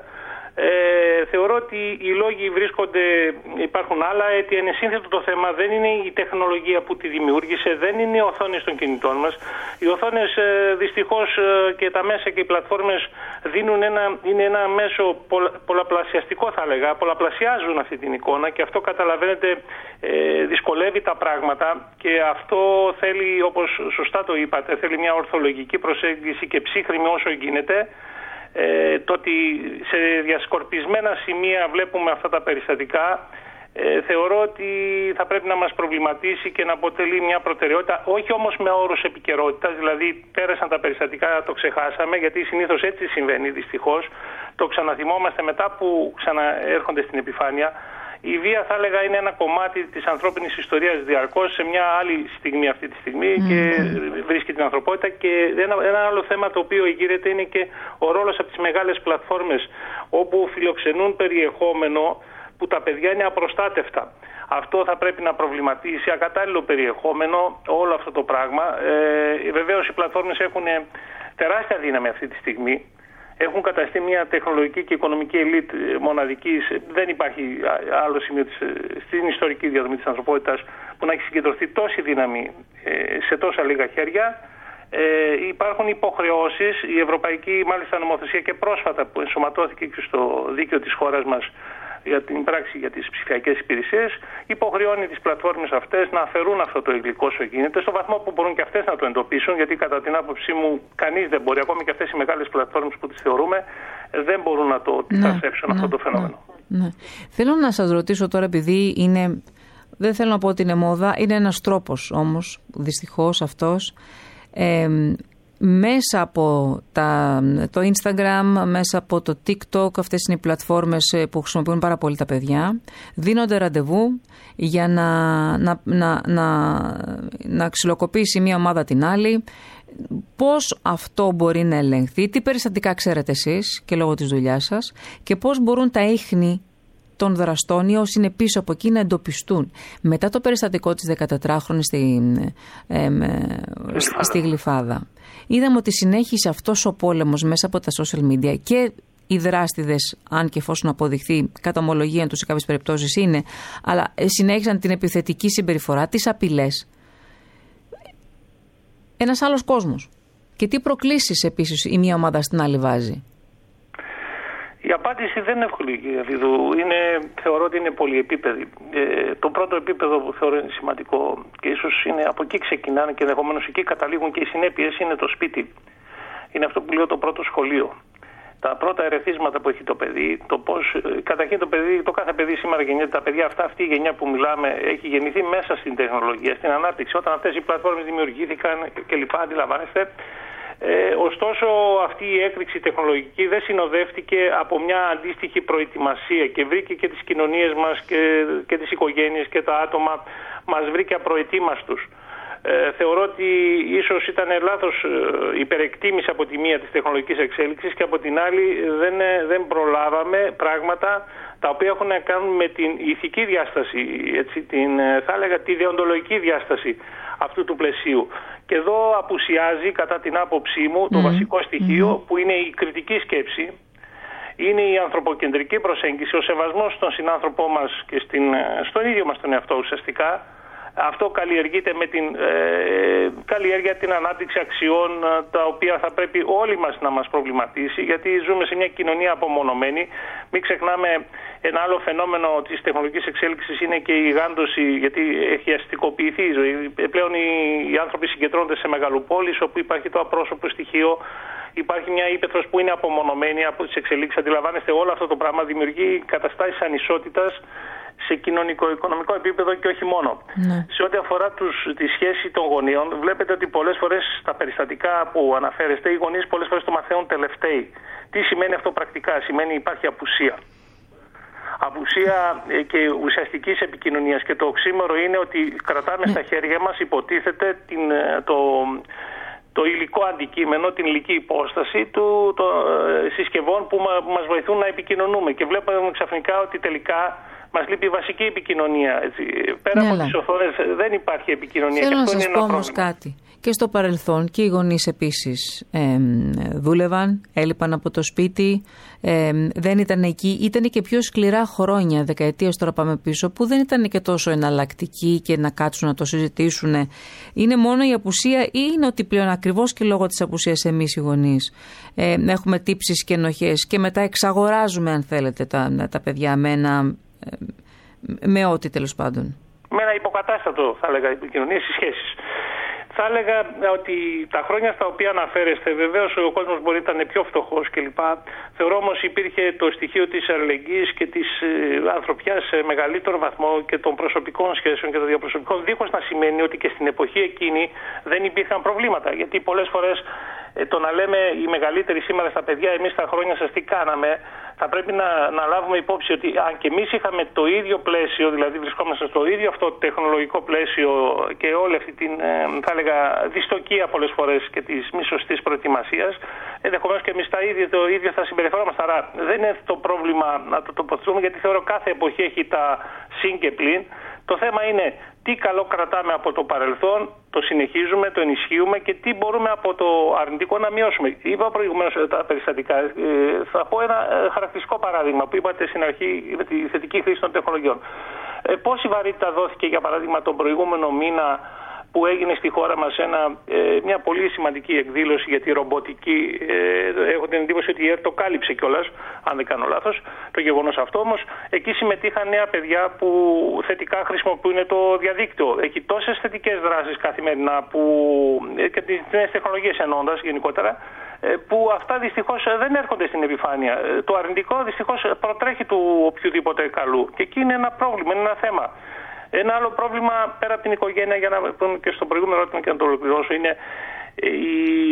Ε, θεωρώ ότι οι λόγοι βρίσκονται, υπάρχουν άλλα, γιατί είναι σύνθετο το θέμα, δεν είναι η τεχνολογία που τη δημιούργησε, δεν είναι οι οθόνες των κινητών μας. Οι οθόνες ε, δυστυχώς ε, και τα μέσα και οι πλατφόρμες δίνουν ένα, είναι ένα μέσο πολλα, πολλαπλασιαστικό θα έλεγα, πολλαπλασιάζουν αυτή την εικόνα και αυτό καταλαβαίνετε ε, δυσκολεύει τα πράγματα και αυτό θέλει, όπως σωστά το είπατε, θέλει μια ορθολογική προσέγγιση και ψύχρημη όσο γίνεται. Ε, το ότι σε διασκορπισμένα σημεία βλέπουμε αυτά τα περιστατικά ε, θεωρώ ότι θα πρέπει να μας προβληματίσει και να αποτελεί μια προτεραιότητα, όχι όμως με όρους επικαιρότητας, δηλαδή πέρασαν τα περιστατικά, το ξεχάσαμε, γιατί συνήθως έτσι συμβαίνει δυστυχώς, το ξαναθυμόμαστε μετά που ξαναέρχονται στην επιφάνεια. Η βία θα έλεγα είναι ένα κομμάτι της ανθρώπινης ιστορίας διαρκώς σε μια άλλη στιγμή αυτή τη στιγμή mm. και βρίσκει την ανθρωπότητα και ένα, ένα άλλο θέμα το οποίο εγείρεται είναι και ο ρόλος από τις μεγάλες πλατφόρμες όπου φιλοξενούν περιεχόμενο που τα παιδιά είναι απροστάτευτα. Αυτό θα πρέπει να προβληματίσει, ακατάλληλο περιεχόμενο, όλο αυτό το πράγμα. Ε, βεβαίως οι πλατφόρμες έχουν τεράστια δύναμη αυτή τη στιγμή. Έχουν καταστεί μια τεχνολογική και οικονομική ελίτ μοναδική. Δεν υπάρχει άλλο σημείο της, στην ιστορική διαδρομή της ανθρωπότητας που να έχει συγκεντρωθεί τόση δύναμη σε τόσα λίγα χέρια. Ε, υπάρχουν υποχρεώσεις, η ευρωπαϊκή μάλιστα νομοθεσία και πρόσφατα που ενσωματώθηκε και στο δίκαιο της χώρας μας για την πράξη για τις ψηφιακές υπηρεσίες, υποχρεώνει τις πλατφόρμες αυτές να αφαιρούν αυτό το υλικό όσο γίνεται, στο βαθμό που μπορούν και αυτές να το εντοπίσουν, γιατί κατά την άποψή μου κανείς δεν μπορεί, ακόμη και αυτές οι μεγάλες πλατφόρμες που τις θεωρούμε, δεν μπορούν να το αντισταθέψουν ναι, αυτό ναι, το φαινόμενο. Ναι, ναι. Θέλω να σας ρωτήσω τώρα, επειδή είναι, δεν θέλω να πω ότι είναι μόδα, είναι ένας τρόπος όμως, δυστυχώς αυτός, ε, μέσα από τα, το Instagram, μέσα από το TikTok, αυτές είναι οι πλατφόρμες που χρησιμοποιούν πάρα πολύ τα παιδιά, δίνονται ραντεβού για να, να, να, να, να ξυλοκοπήσει μία ομάδα την άλλη. Πώς αυτό μπορεί να ελεγχθεί, τι περιστατικά ξέρετε εσείς και λόγω της δουλειάς σας, και πώς μπορούν τα ίχνη των δραστών ή όσοι είναι πίσω από εκεί να εντοπιστούν. Μετά το περιστατικό της δεκατετράχρονης στη, ε, ε, στη Γλυφάδα, είδαμε ότι συνέχισε αυτός ο πόλεμος μέσα από τα social media και οι δράστηδες, αν και εφόσον αποδειχθεί κατά ομολογία τους σε κάποιες περιπτώσεις είναι, αλλά συνέχισαν την επιθετική συμπεριφορά, τις απειλές. Ένας άλλος κόσμος. Και τι προκλήσεις επίσης η μία ομάδα στην άλλη βάζει. Η απάντηση δεν είναι εύκολη, κύριε Βίδου. Είναι, θεωρώ ότι είναι πολυεπίπεδη. Ε, το πρώτο επίπεδο που θεωρώ είναι σημαντικό και ίσως είναι από εκεί ξεκινάνε και ενδεχομένως εκεί καταλήγουν και οι συνέπειες, είναι το σπίτι. Είναι αυτό που λέω το πρώτο σχολείο. Τα πρώτα ερεθίσματα που έχει το παιδί, το πώς, καταρχήν το παιδί, το κάθε παιδί σήμερα γεννιέται, τα παιδιά αυτά, αυτή η γενιά που μιλάμε, έχει γεννηθεί μέσα στην τεχνολογία, στην ανάπτυξη. Όταν αυτές οι πλατφόρμες δημιουργήθηκαν κλπ. Αντιλαμβάνεστε. Ε, ωστόσο αυτή η έκρηξη τεχνολογική δεν συνοδεύτηκε από μια αντίστοιχη προετοιμασία και βρήκε και τις κοινωνίες μας και, και τις οικογένειες και τα άτομα μας βρήκε απροετοίμαστους. Ε, θεωρώ ότι ίσως ήταν λάθος ε, υπερεκτίμηση από τη μία της τεχνολογικής εξέλιξης και από την άλλη δεν, δεν προλάβαμε πράγματα τα οποία έχουν να κάνουν με την ηθική διάσταση, έτσι, την, θα έλεγα τη δεοντολογική διάσταση αυτού του πλαισίου. Και εδώ απουσιάζει κατά την άποψή μου το mm-hmm. βασικό στοιχείο mm-hmm. που είναι η κριτική σκέψη, είναι η ανθρωποκεντρική προσέγγιση, ο σεβασμός στον συνάνθρωπό μας και στην, στον ίδιο μας τον εαυτό ουσιαστικά. Αυτό καλλιεργείται με την ε, καλλιέργεια, την ανάπτυξη αξιών τα οποία θα πρέπει όλοι μας να μας προβληματίσει, γιατί ζούμε σε μια κοινωνία απομονωμένη. Μην ξεχνάμε ένα άλλο φαινόμενο της τεχνολογικής εξέλιξης είναι και η γάντωση, γιατί έχει αστικοποιηθεί η ζωή. Πλέον οι, οι άνθρωποι συγκεντρώνονται σε μεγαλοπόλεις όπου υπάρχει το απρόσωπο στοιχείο. Υπάρχει μια ύπαιθρος που είναι απομονωμένη από τις εξελίξεις. Αντιλαμβάνεστε, όλο αυτό το πράγμα δημιουργεί καταστάσεις ανισότητας σε κοινωνικό-οικονομικό επίπεδο και όχι μόνο. Ναι. Σε ό,τι αφορά τους, τη σχέση των γονείων, βλέπετε ότι πολλές φορές στα περιστατικά που αναφέρεστε, οι γονείς πολλές φορές το μαθαίνουν τελευταίοι. Τι σημαίνει αυτό πρακτικά? Σημαίνει υπάρχει απουσία. Απουσία ε, και ουσιαστικής επικοινωνίας. Και το οξύμορο είναι ότι κρατάμε ναι. στα χέρια μας, υποτίθεται, την, το... το υλικό αντικείμενο, την υλική υπόσταση του, το, ε, συσκευών που, μα, που μας βοηθούν να επικοινωνούμε. Και βλέπουμε ξαφνικά ότι τελικά μας λείπει η βασική επικοινωνία. Έτσι. Πέρα ναι, από τις οθόνες δεν υπάρχει επικοινωνία. Θέλω και αυτό να σας είναι πω ένα όμως πρόβλημα. κάτι. Και στο παρελθόν και οι γονείς επίσης ε, δούλευαν, έλειπαν από το σπίτι, ε, δεν ήταν εκεί. Ήταν και πιο σκληρά χρόνια, δεκαετίες τώρα πάμε πίσω, που δεν ήταν και τόσο εναλλακτικοί και να κάτσουν να το συζητήσουν. Είναι μόνο η απουσία ή είναι ότι πλέον ακριβώς και λόγω της απουσίας εμείς οι γονείς ε, έχουμε τύψεις και ενοχές και μετά εξαγοράζουμε, αν θέλετε, τα, τα παιδιά με ένα... με ό,τι τέλος πάντων. Με ένα υποκατάστατο, θα έλεγα, επικοινωνία στις σχέσεις. Θα έλεγα ότι τα χρόνια στα οποία αναφέρεστε, βεβαίως ο κόσμος μπορεί να ήταν πιο φτωχός κλπ. Θεωρώ όμως υπήρχε το στοιχείο της αλληλεγγύης και της ε, ανθρωπιάς σε μεγαλύτερο βαθμό και των προσωπικών σχέσεων και των διαπροσωπικών, δίχως να σημαίνει ότι και στην εποχή εκείνη δεν υπήρχαν προβλήματα. Γιατί πολλές φορές ε, το να λέμε οι μεγαλύτεροι σήμερα στα παιδιά, εμείς τα χρόνια σας τι κάναμε, θα πρέπει να, να λάβουμε υπόψη ότι αν και εμείς είχαμε το ίδιο πλαίσιο, δηλαδή βρισκόμαστε στο ίδιο αυτό τεχνολογικό πλαίσιο και όλη αυτή την, ε, θα έλεγα, δυστοκία πολλές φορές και της μη σωστής προετοιμασίας, ενδεχομένως και εμείς τα ίδια, το ίδιο θα συμπεριφερόμαστε. Άρα δεν είναι το πρόβλημα να το τοποθετούμε, γιατί θεωρώ κάθε εποχή έχει τα συν και πλην. Το θέμα είναι τι καλό κρατάμε από το παρελθόν, το συνεχίζουμε, το ενισχύουμε και τι μπορούμε από το αρνητικό να μειώσουμε. Είπα προηγουμένως τα περιστατικά. Ε, θα πω ένα χαρακτηριστικό παράδειγμα που είπατε στην αρχή με τη θετική χρήση των τεχνολογιών. Ε, πόση βαρύτητα δόθηκε, για παράδειγμα, τον προηγούμενο μήνα που έγινε στη χώρα μας ένα, ε, μια πολύ σημαντική εκδήλωση για τη ρομποτική. Ε, έχω την εντύπωση ότι η ΕΡΤ το κάλυψε κιόλας, αν δεν κάνω λάθος, το γεγονός αυτό. Όμως εκεί συμμετείχαν νέα παιδιά που θετικά χρησιμοποιούν το διαδίκτυο. Έχει τόσες θετικές δράσεις καθημερινά που, ε, και τις νέες τεχνολογίες εννοώντας γενικότερα, ε, που αυτά δυστυχώς δεν έρχονται στην επιφάνεια. Ε, το αρνητικό δυστυχώς προτρέχει του οποιοδήποτε καλού. Και εκεί είναι ένα πρόβλημα, είναι ένα θέμα. Ένα άλλο πρόβλημα πέρα από την οικογένεια, για να πούμε και στο προηγούμενο ερώτημα και να το ολοκληρώσω, είναι η...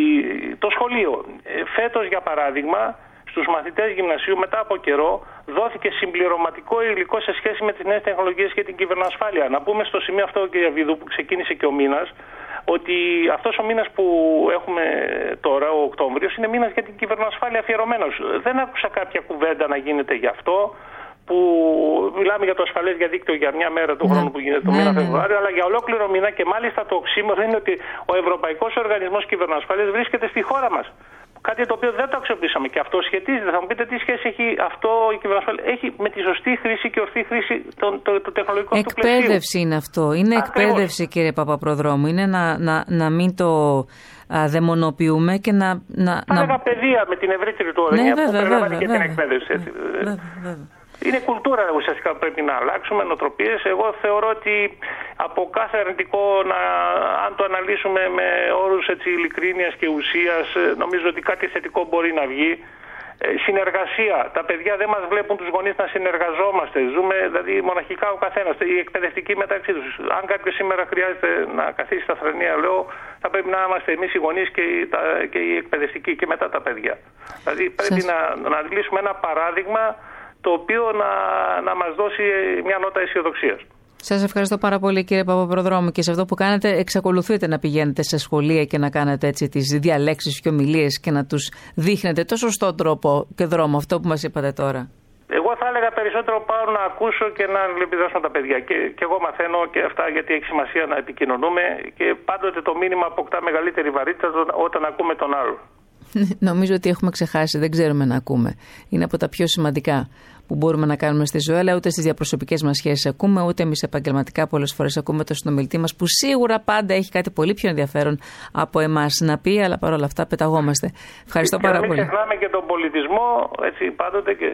το σχολείο. Φέτος, για παράδειγμα, στους μαθητές γυμνασίου μετά από καιρό δόθηκε συμπληρωματικό υλικό σε σχέση με τις νέες τεχνολογίες και την κυβερνοασφάλεια. Να πούμε στο σημείο αυτό, κύριε Βίδου, που ξεκίνησε και ο μήνας, ότι αυτός ο μήνας που έχουμε τώρα, ο Οκτώβριος, είναι μήνας για την κυβερνοασφάλεια αφιερωμένος. Δεν άκουσα κάποια κουβέντα να γίνεται γι' αυτό, που μιλάμε για το ασφαλές διαδίκτυο για μια μέρα του ναι. χρόνου που γίνεται το ναι, μήνα ναι, Φεβρουάριο, ναι. αλλά για ολόκληρο μήνα, και μάλιστα το οξύμορο είναι ότι ο Ευρωπαϊκός Οργανισμός Κυβερνοασφάλειας βρίσκεται στη χώρα μας. Κάτι το οποίο δεν το αξιοποιήσαμε και αυτό σχετίζεται. Θα μου πείτε τι σχέση έχει αυτό η κυβερνοασφάλεια. Έχει με τη σωστή χρήση και ορθή χρήση των το, το τεχνολογικών του πλαισίου. Εκπαίδευση είναι αυτό. Είναι Ακριβώς. εκπαίδευση, κύριε Παπαπροδρόμου. Είναι να, να, να μην το α, δαιμονοποιούμε και να. να, να... να... παιδεία με την ευρύτερη του όρια ναι, που περιλαμβάνει και βέβαια, την εκπαίδευση. Ναι, βέβαια, βέβαια. Είναι κουλτούρα ουσιαστικά που πρέπει να αλλάξουμε, νοοτροπίες. Εγώ θεωρώ ότι από κάθε αρνητικό, να, αν το αναλύσουμε με όρους έτσι, ειλικρίνειας και ουσίας, νομίζω ότι κάτι θετικό μπορεί να βγει. Ε, συνεργασία. Τα παιδιά δεν μας βλέπουν τους γονείς να συνεργαζόμαστε. Ζούμε δηλαδή μοναχικά ο καθένας. Οι εκπαιδευτικοί μεταξύ τους. Αν κάποιος σήμερα χρειάζεται να καθίσει στα θρανία, λέω, θα πρέπει να είμαστε εμείς οι γονείς και οι, τα, και οι εκπαιδευτικοί και μετά τα παιδιά. Δηλαδή πρέπει Σας... να, να αντιλήσουμε ένα παράδειγμα το οποίο να, να μας δώσει μια νότα αισιοδοξίας. Σας ευχαριστώ πάρα πολύ, κύριε Παπαπροδρόμου, και σε αυτό που κάνετε εξακολουθείτε να πηγαίνετε σε σχολεία και να κάνετε έτσι τις διαλέξεις και ομιλίες και να τους δείχνετε το σωστό τρόπο και δρόμο, αυτό που μας είπατε τώρα. Εγώ θα έλεγα περισσότερο πάω να ακούσω και να ελπιδάσω τα παιδιά. Και, και εγώ μαθαίνω και αυτά, γιατί έχει σημασία να επικοινωνούμε και πάντοτε το μήνυμα αποκτά μεγαλύτερη βαρύτητα όταν ακούμε τον άλλο. Νομίζω ότι έχουμε ξεχάσει, δεν ξέρουμε να ακούμε. Είναι από τα πιο σημαντικά που μπορούμε να κάνουμε στη ζωή, αλλά ούτε στις διαπροσωπικές μας σχέσεις ακούμε, ούτε εμείς επαγγελματικά πολλές φορές ακούμε τον συνομιλητή μας, που σίγουρα πάντα έχει κάτι πολύ πιο ενδιαφέρον από εμάς να πει, αλλά παρόλα αυτά πεταγόμαστε. Ευχαριστώ και πάρα πολύ. Μην ξεχνάμε και τον πολιτισμό, έτσι πάντοτε, και,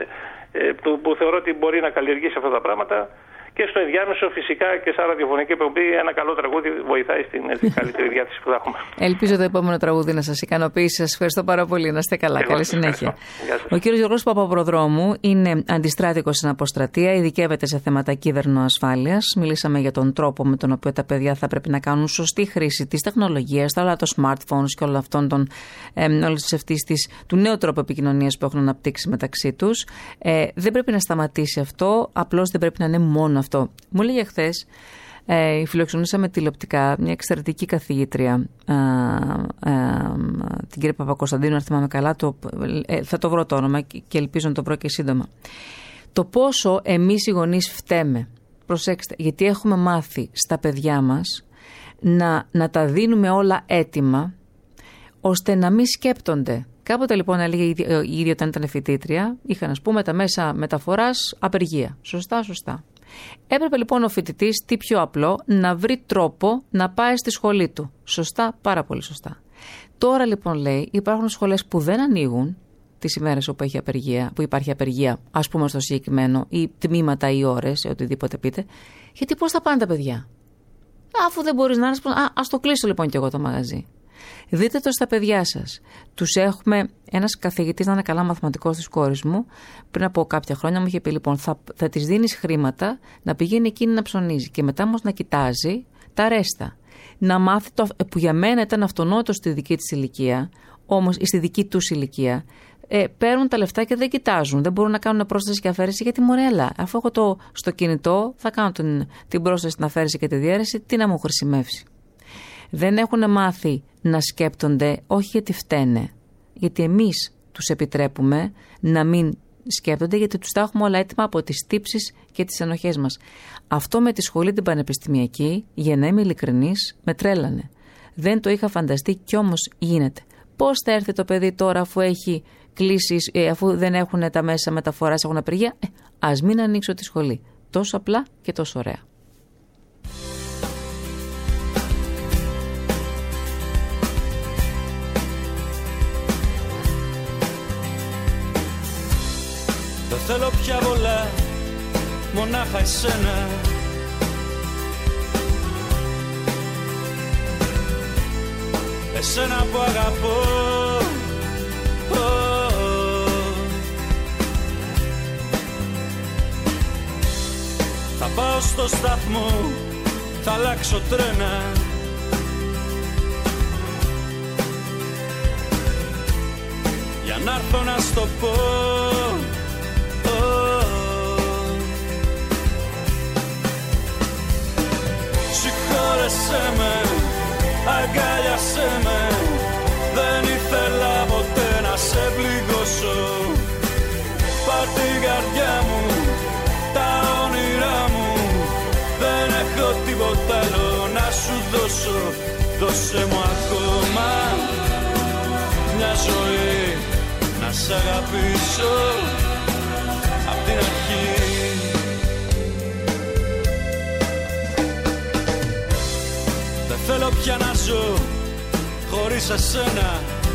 ε, που, που θεωρώ ότι μπορεί να καλλιεργήσει αυτά τα πράγματα. Και στο ενδιάμεσο φυσικά και σαν ραδιοφωνική εκπομπή ένα καλό τραγούδι βοηθάει στην έτσι, καλύτερη διάθεση που θα έχουμε. Ελπίζω το επόμενο τραγούδι να σας ικανοποιήσει. Σας ευχαριστώ πάρα πολύ. Να είστε καλά. Εγώ καλή συνέχεια. Ο κύριος Γιώργος Παπαπροδρόμου είναι αντιστράτηγος στην αποστρατεία, ειδικεύεται σε θέματα κύβερνο-ασφάλειας. Μιλήσαμε για τον τρόπο με τον οποίο τα παιδιά θα πρέπει να κάνουν σωστή χρήση της τεχνολογίας, όλα τα smartphones και όλων αυτών των, ε, όλες αυτής της, του νέου τρόπου επικοινωνίας που έχουν αναπτύξει μεταξύ τους. Ε, δεν πρέπει να σταματήσει αυτό, απλώς δεν πρέπει να είναι μόνο αυτό. Μου έλεγε χθες, ε, φιλοξενούσαμε τηλεοπτικά μια εξαιρετική καθηγήτρια, ε, ε, την κυρία Παπακοσταντίνου, αν θυμάμαι καλά, το, ε, θα το βρω το όνομα και ελπίζω να το βρω και σύντομα. Το πόσο εμείς οι γονείς φταίμε, προσέξτε, γιατί έχουμε μάθει στα παιδιά μας να, να τα δίνουμε όλα έτοιμα, ώστε να μην σκέπτονται. Κάποτε λοιπόν έλεγε η ίδια όταν ήταν φοιτήτρια, είχαν ας πούμε τα μέσα μεταφοράς απεργία. Σωστά, σωστά. Έπρεπε λοιπόν ο φοιτητής, τι πιο απλό, να βρει τρόπο να πάει στη σχολή του. Σωστά, πάρα πολύ σωστά. Τώρα λοιπόν λέει, υπάρχουν σχολές που δεν ανοίγουν τις ημέρες όπου, έχει απεργία, που υπάρχει απεργία, ας πούμε στο συγκεκριμένο, ή τμήματα ή ώρες, οτιδήποτε πείτε, γιατί πώς θα πάνε τα παιδιά. Αφού δεν μπορείς να είναι, α, ας το κλείσω λοιπόν κι εγώ το μαγαζί. Δείτε το στα παιδιά σας. Τους έχουμε, ένας καθηγητής να είναι καλά μαθηματικός της κόρης μου, πριν από κάποια χρόνια μου είχε πει λοιπόν, θα, θα της δίνεις χρήματα να πηγαίνει εκείνη να ψωνίζει και μετά όμως να κοιτάζει τα ρέστα. Να μάθει το, που για μένα ήταν αυτονόητο στη δική της ηλικία, όμως στη δική τους ηλικία, ε, παίρνουν τα λεφτά και δεν κοιτάζουν. Δεν μπορούν να κάνουν πρόσθεση και αφαίρεση γιατί μωρέλα. Αφού έχω το στο κινητό, θα κάνω την, την πρόσθεση, την αφαίρεση και τη διαίρεση, τι να μου χρησιμεύσει. Δεν έχουν μάθει να σκέπτονται, όχι γιατί φταίνε, γιατί εμείς τους επιτρέπουμε να μην σκέπτονται, γιατί τους τα έχουμε όλα έτοιμα από τις τύψεις και τις ενοχές μας. Αυτό με τη σχολή την πανεπιστημιακή, για να είμαι ειλικρινής, με τρέλανε. Δεν το είχα φανταστεί κι όμως γίνεται. Πώς θα έρθει το παιδί τώρα αφού έχει κλείσει, αφού δεν έχουν τα μέσα μεταφοράς, έχουν απεργία, ε, ας μην ανοίξω τη σχολή. Τόσο απλά και τόσο ωραία. Δεν θέλω πια πολλά, μονάχα εσένα. Εσένα που αγαπώ. Oh, oh. Θα πάω στο σταθμό, θα αλλάξω τρένα. Για να έρθω να στο πω. Oh, oh. Συγχώρεσέ με, αγκάλιασέ με. Δεν ήθελα ποτέ να σε πληγώσω. Πάρ' την καρδιά μου, τα όνειρά μου. Δεν έχω τίποτα άλλο να σου δώσω. Δώσε μου ακόμα μια ζωή να σ' αγαπήσω απ' την αρχή. Δεν θέλω πια να ζω χωρίς εσένα.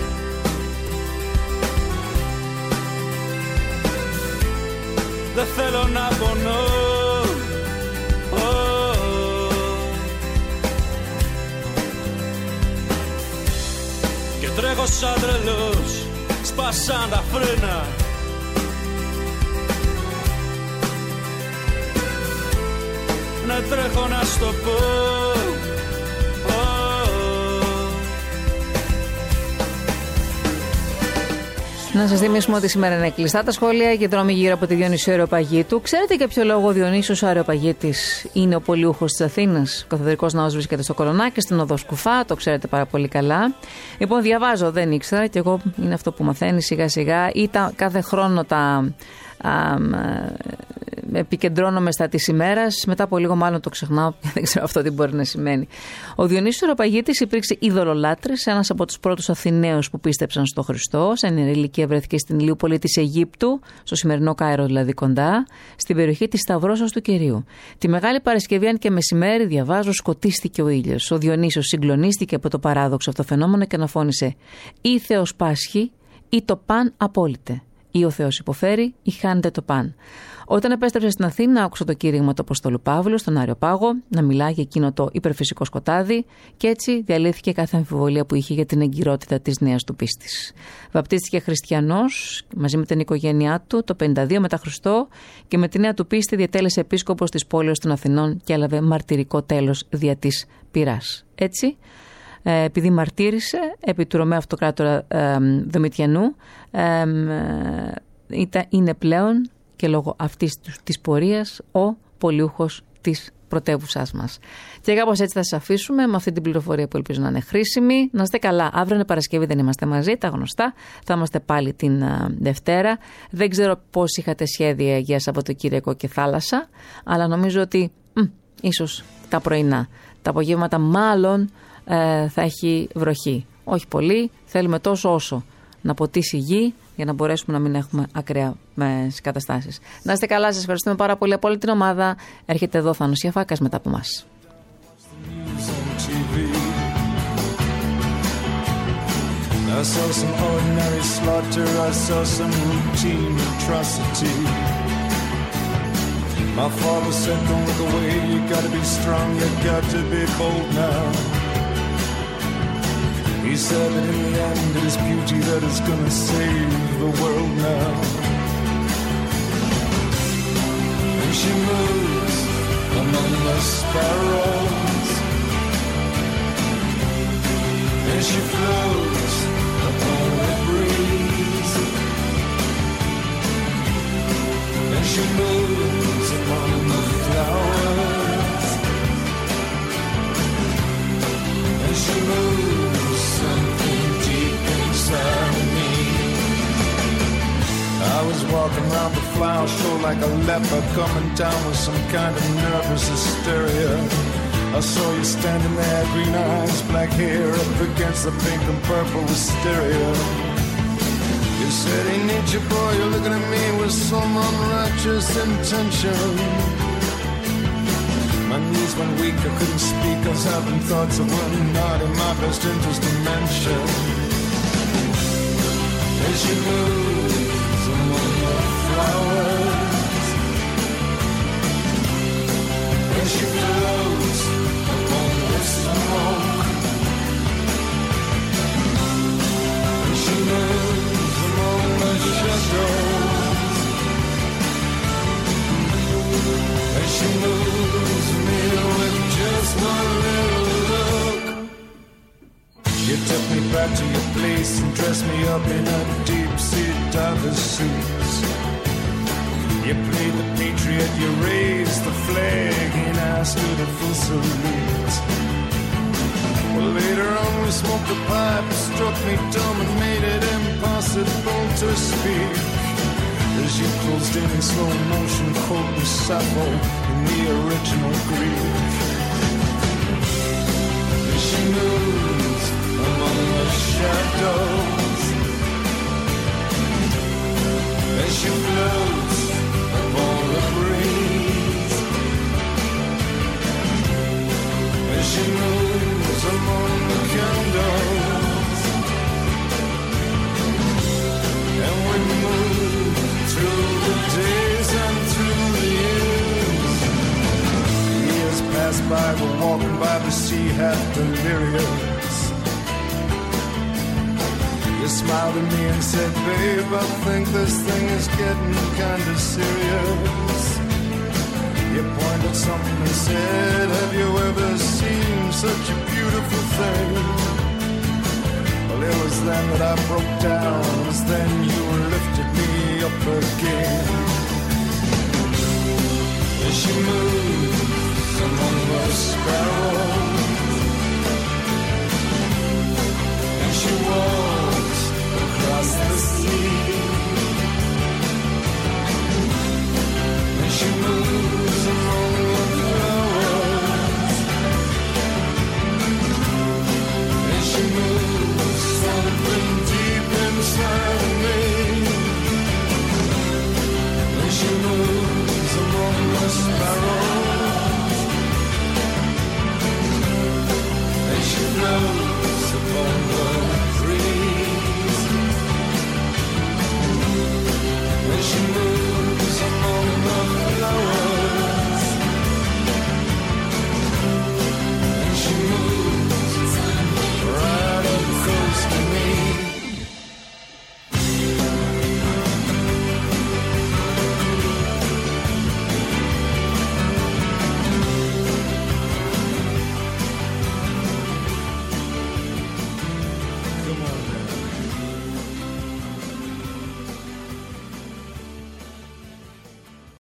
Δεν θέλω να πονώ. Oh, oh. Και τρέχω σαν τρελός, σπάσαν τα φρένα. Ναι, τρέχω να στο πω. Να σας θυμίσουμε ότι σήμερα είναι κλειστά τα σχόλια και δρόμοι γύρω από τη Διονύσιο Αεροπαγήτου. Ξέρετε για ποιο λόγο ο Διονύσιος Αεροπαγήτης είναι ο πολιούχος της Αθήνας? Ο καθεδρικός ναός βρίσκεται στο Κολονάκι, στην οδό Σκουφά, το ξέρετε πάρα πολύ καλά. Λοιπόν, διαβάζω, δεν ήξερα και εγώ, είναι αυτό που μαθαίνει σιγά σιγά. Ήταν κάθε χρόνο τα. Α, επικεντρώνομαι στα της ημέρας, μετά από λίγο μάλλον το ξεχνάω, δεν ξέρω αυτό τι μπορεί να σημαίνει. Ο Διονύσιος Αεροπαγήτης υπήρξε ειδωλολάτρης, ένας από τους πρώτους Αθηναίους που πίστεψαν στο Χριστό. Σε νεαρή ηλικία βρέθηκε στην Ηλιούπολη της Αιγύπτου, στο σημερινό Κάιρο δηλαδή κοντά, στην περιοχή της Σταυρώσεως του Κυρίου. Τη Μεγάλη Παρασκευή, αν και μεσημέρι, διαβάζω, σκοτίστηκε ο ήλιος. Ο Διονύσιος συγκλονίστηκε από το παράδοξο αυτό φαινόμενο και αναφώνησε: ή Θεός πάσχει, ή το παν απόλυτε. Ή ο Θεός υποφέρει, ή χάνεται το παν. Όταν επέστρεψε στην Αθήνα, άκουσα το κήρυγμα του Αποστόλου Παύλου στον Άριο-Πάγο να μιλά για εκείνο το υπερφυσικό σκοτάδι, και έτσι διαλύθηκε κάθε αμφιβολία που είχε για την εγκυρότητα της νέας του πίστης. Βαπτίστηκε χριστιανός μαζί με την οικογένειά του το πενήντα δύο μετά Χριστό και με τη νέα του πίστη διατέλεσε επίσκοπος της πόλεως των Αθηνών και έλαβε μαρτυρικό τέλος δια της πειράς. Έτσι, επειδή μαρτύρησε επί του Ρωμαίου Αυτοκράτορα ε, Δομητιανού, ε, ε, είναι πλέον και λόγω αυτής της πορείας ο πολιούχος της πρωτεύουσάς μας. Και κάπως έτσι θα σας αφήσουμε με αυτή την πληροφορία που ελπίζω να είναι χρήσιμη. Να είστε καλά. Αύριο είναι Παρασκευή, δεν είμαστε μαζί, τα γνωστά. Θα είμαστε πάλι την uh, Δευτέρα. Δεν ξέρω πώς είχατε σχέδια για Σαββατοκύριακο και θάλασσα, αλλά νομίζω ότι μ, ίσως τα πρωινά. Τα απογεύματα μάλλον ε, θα έχει βροχή. Όχι πολύ, θέλουμε τόσο όσο να ποτίσει η γη για να μπορέσουμε να μην έχουμε ακραία καταστάσεις. Να είστε καλά, σας ευχαριστούμε πάρα πολύ από όλη την ομάδα. Έρχεται εδώ ο Θάνος Ιαφάκας μετά από εμάς. I saw some ordinary slaughter, I saw some routine atrocity. My father said don't look away, you gotta be strong, you got to be bold now. He said that in the end it is beauty that is gonna save the world now. And she moves among the sparrows, and she floats upon the breeze, and she moves among the flowers, and she moves something deep inside of me. I was walking around the flower show like a leper, coming down with some kind of nervous hysteria. I saw you standing there, green eyes, black hair, up against the pink and purple wisteria. You said, hey, nature boy, you're looking at me with some unrighteous intention. My knees went weak, I couldn't speak, I was having thoughts that were not in my best interest to mention. As you move among the flowers, face and dress me up in a deep-sea diver's suit. You played the patriot, you raised the flag, and I stood a full salute. Well, later on we smoked a pipe, struck me dumb and made it impossible to speak. As you closed in in slow motion, quoting Sappho in the original Greek. As she moves among the shadows, as she floats upon the breeze, as she moves among the candles, and we move through the days and through the years. Years pass by, we're walking by the sea, half delirious. You smiled at me and said, babe, I think this thing is getting kinda serious. You pointed something and said, have you ever seen such a beautiful thing? Well, it was then that I broke down. It was then you lifted me up again. As she moves among the sparrows, and she walks across the sea,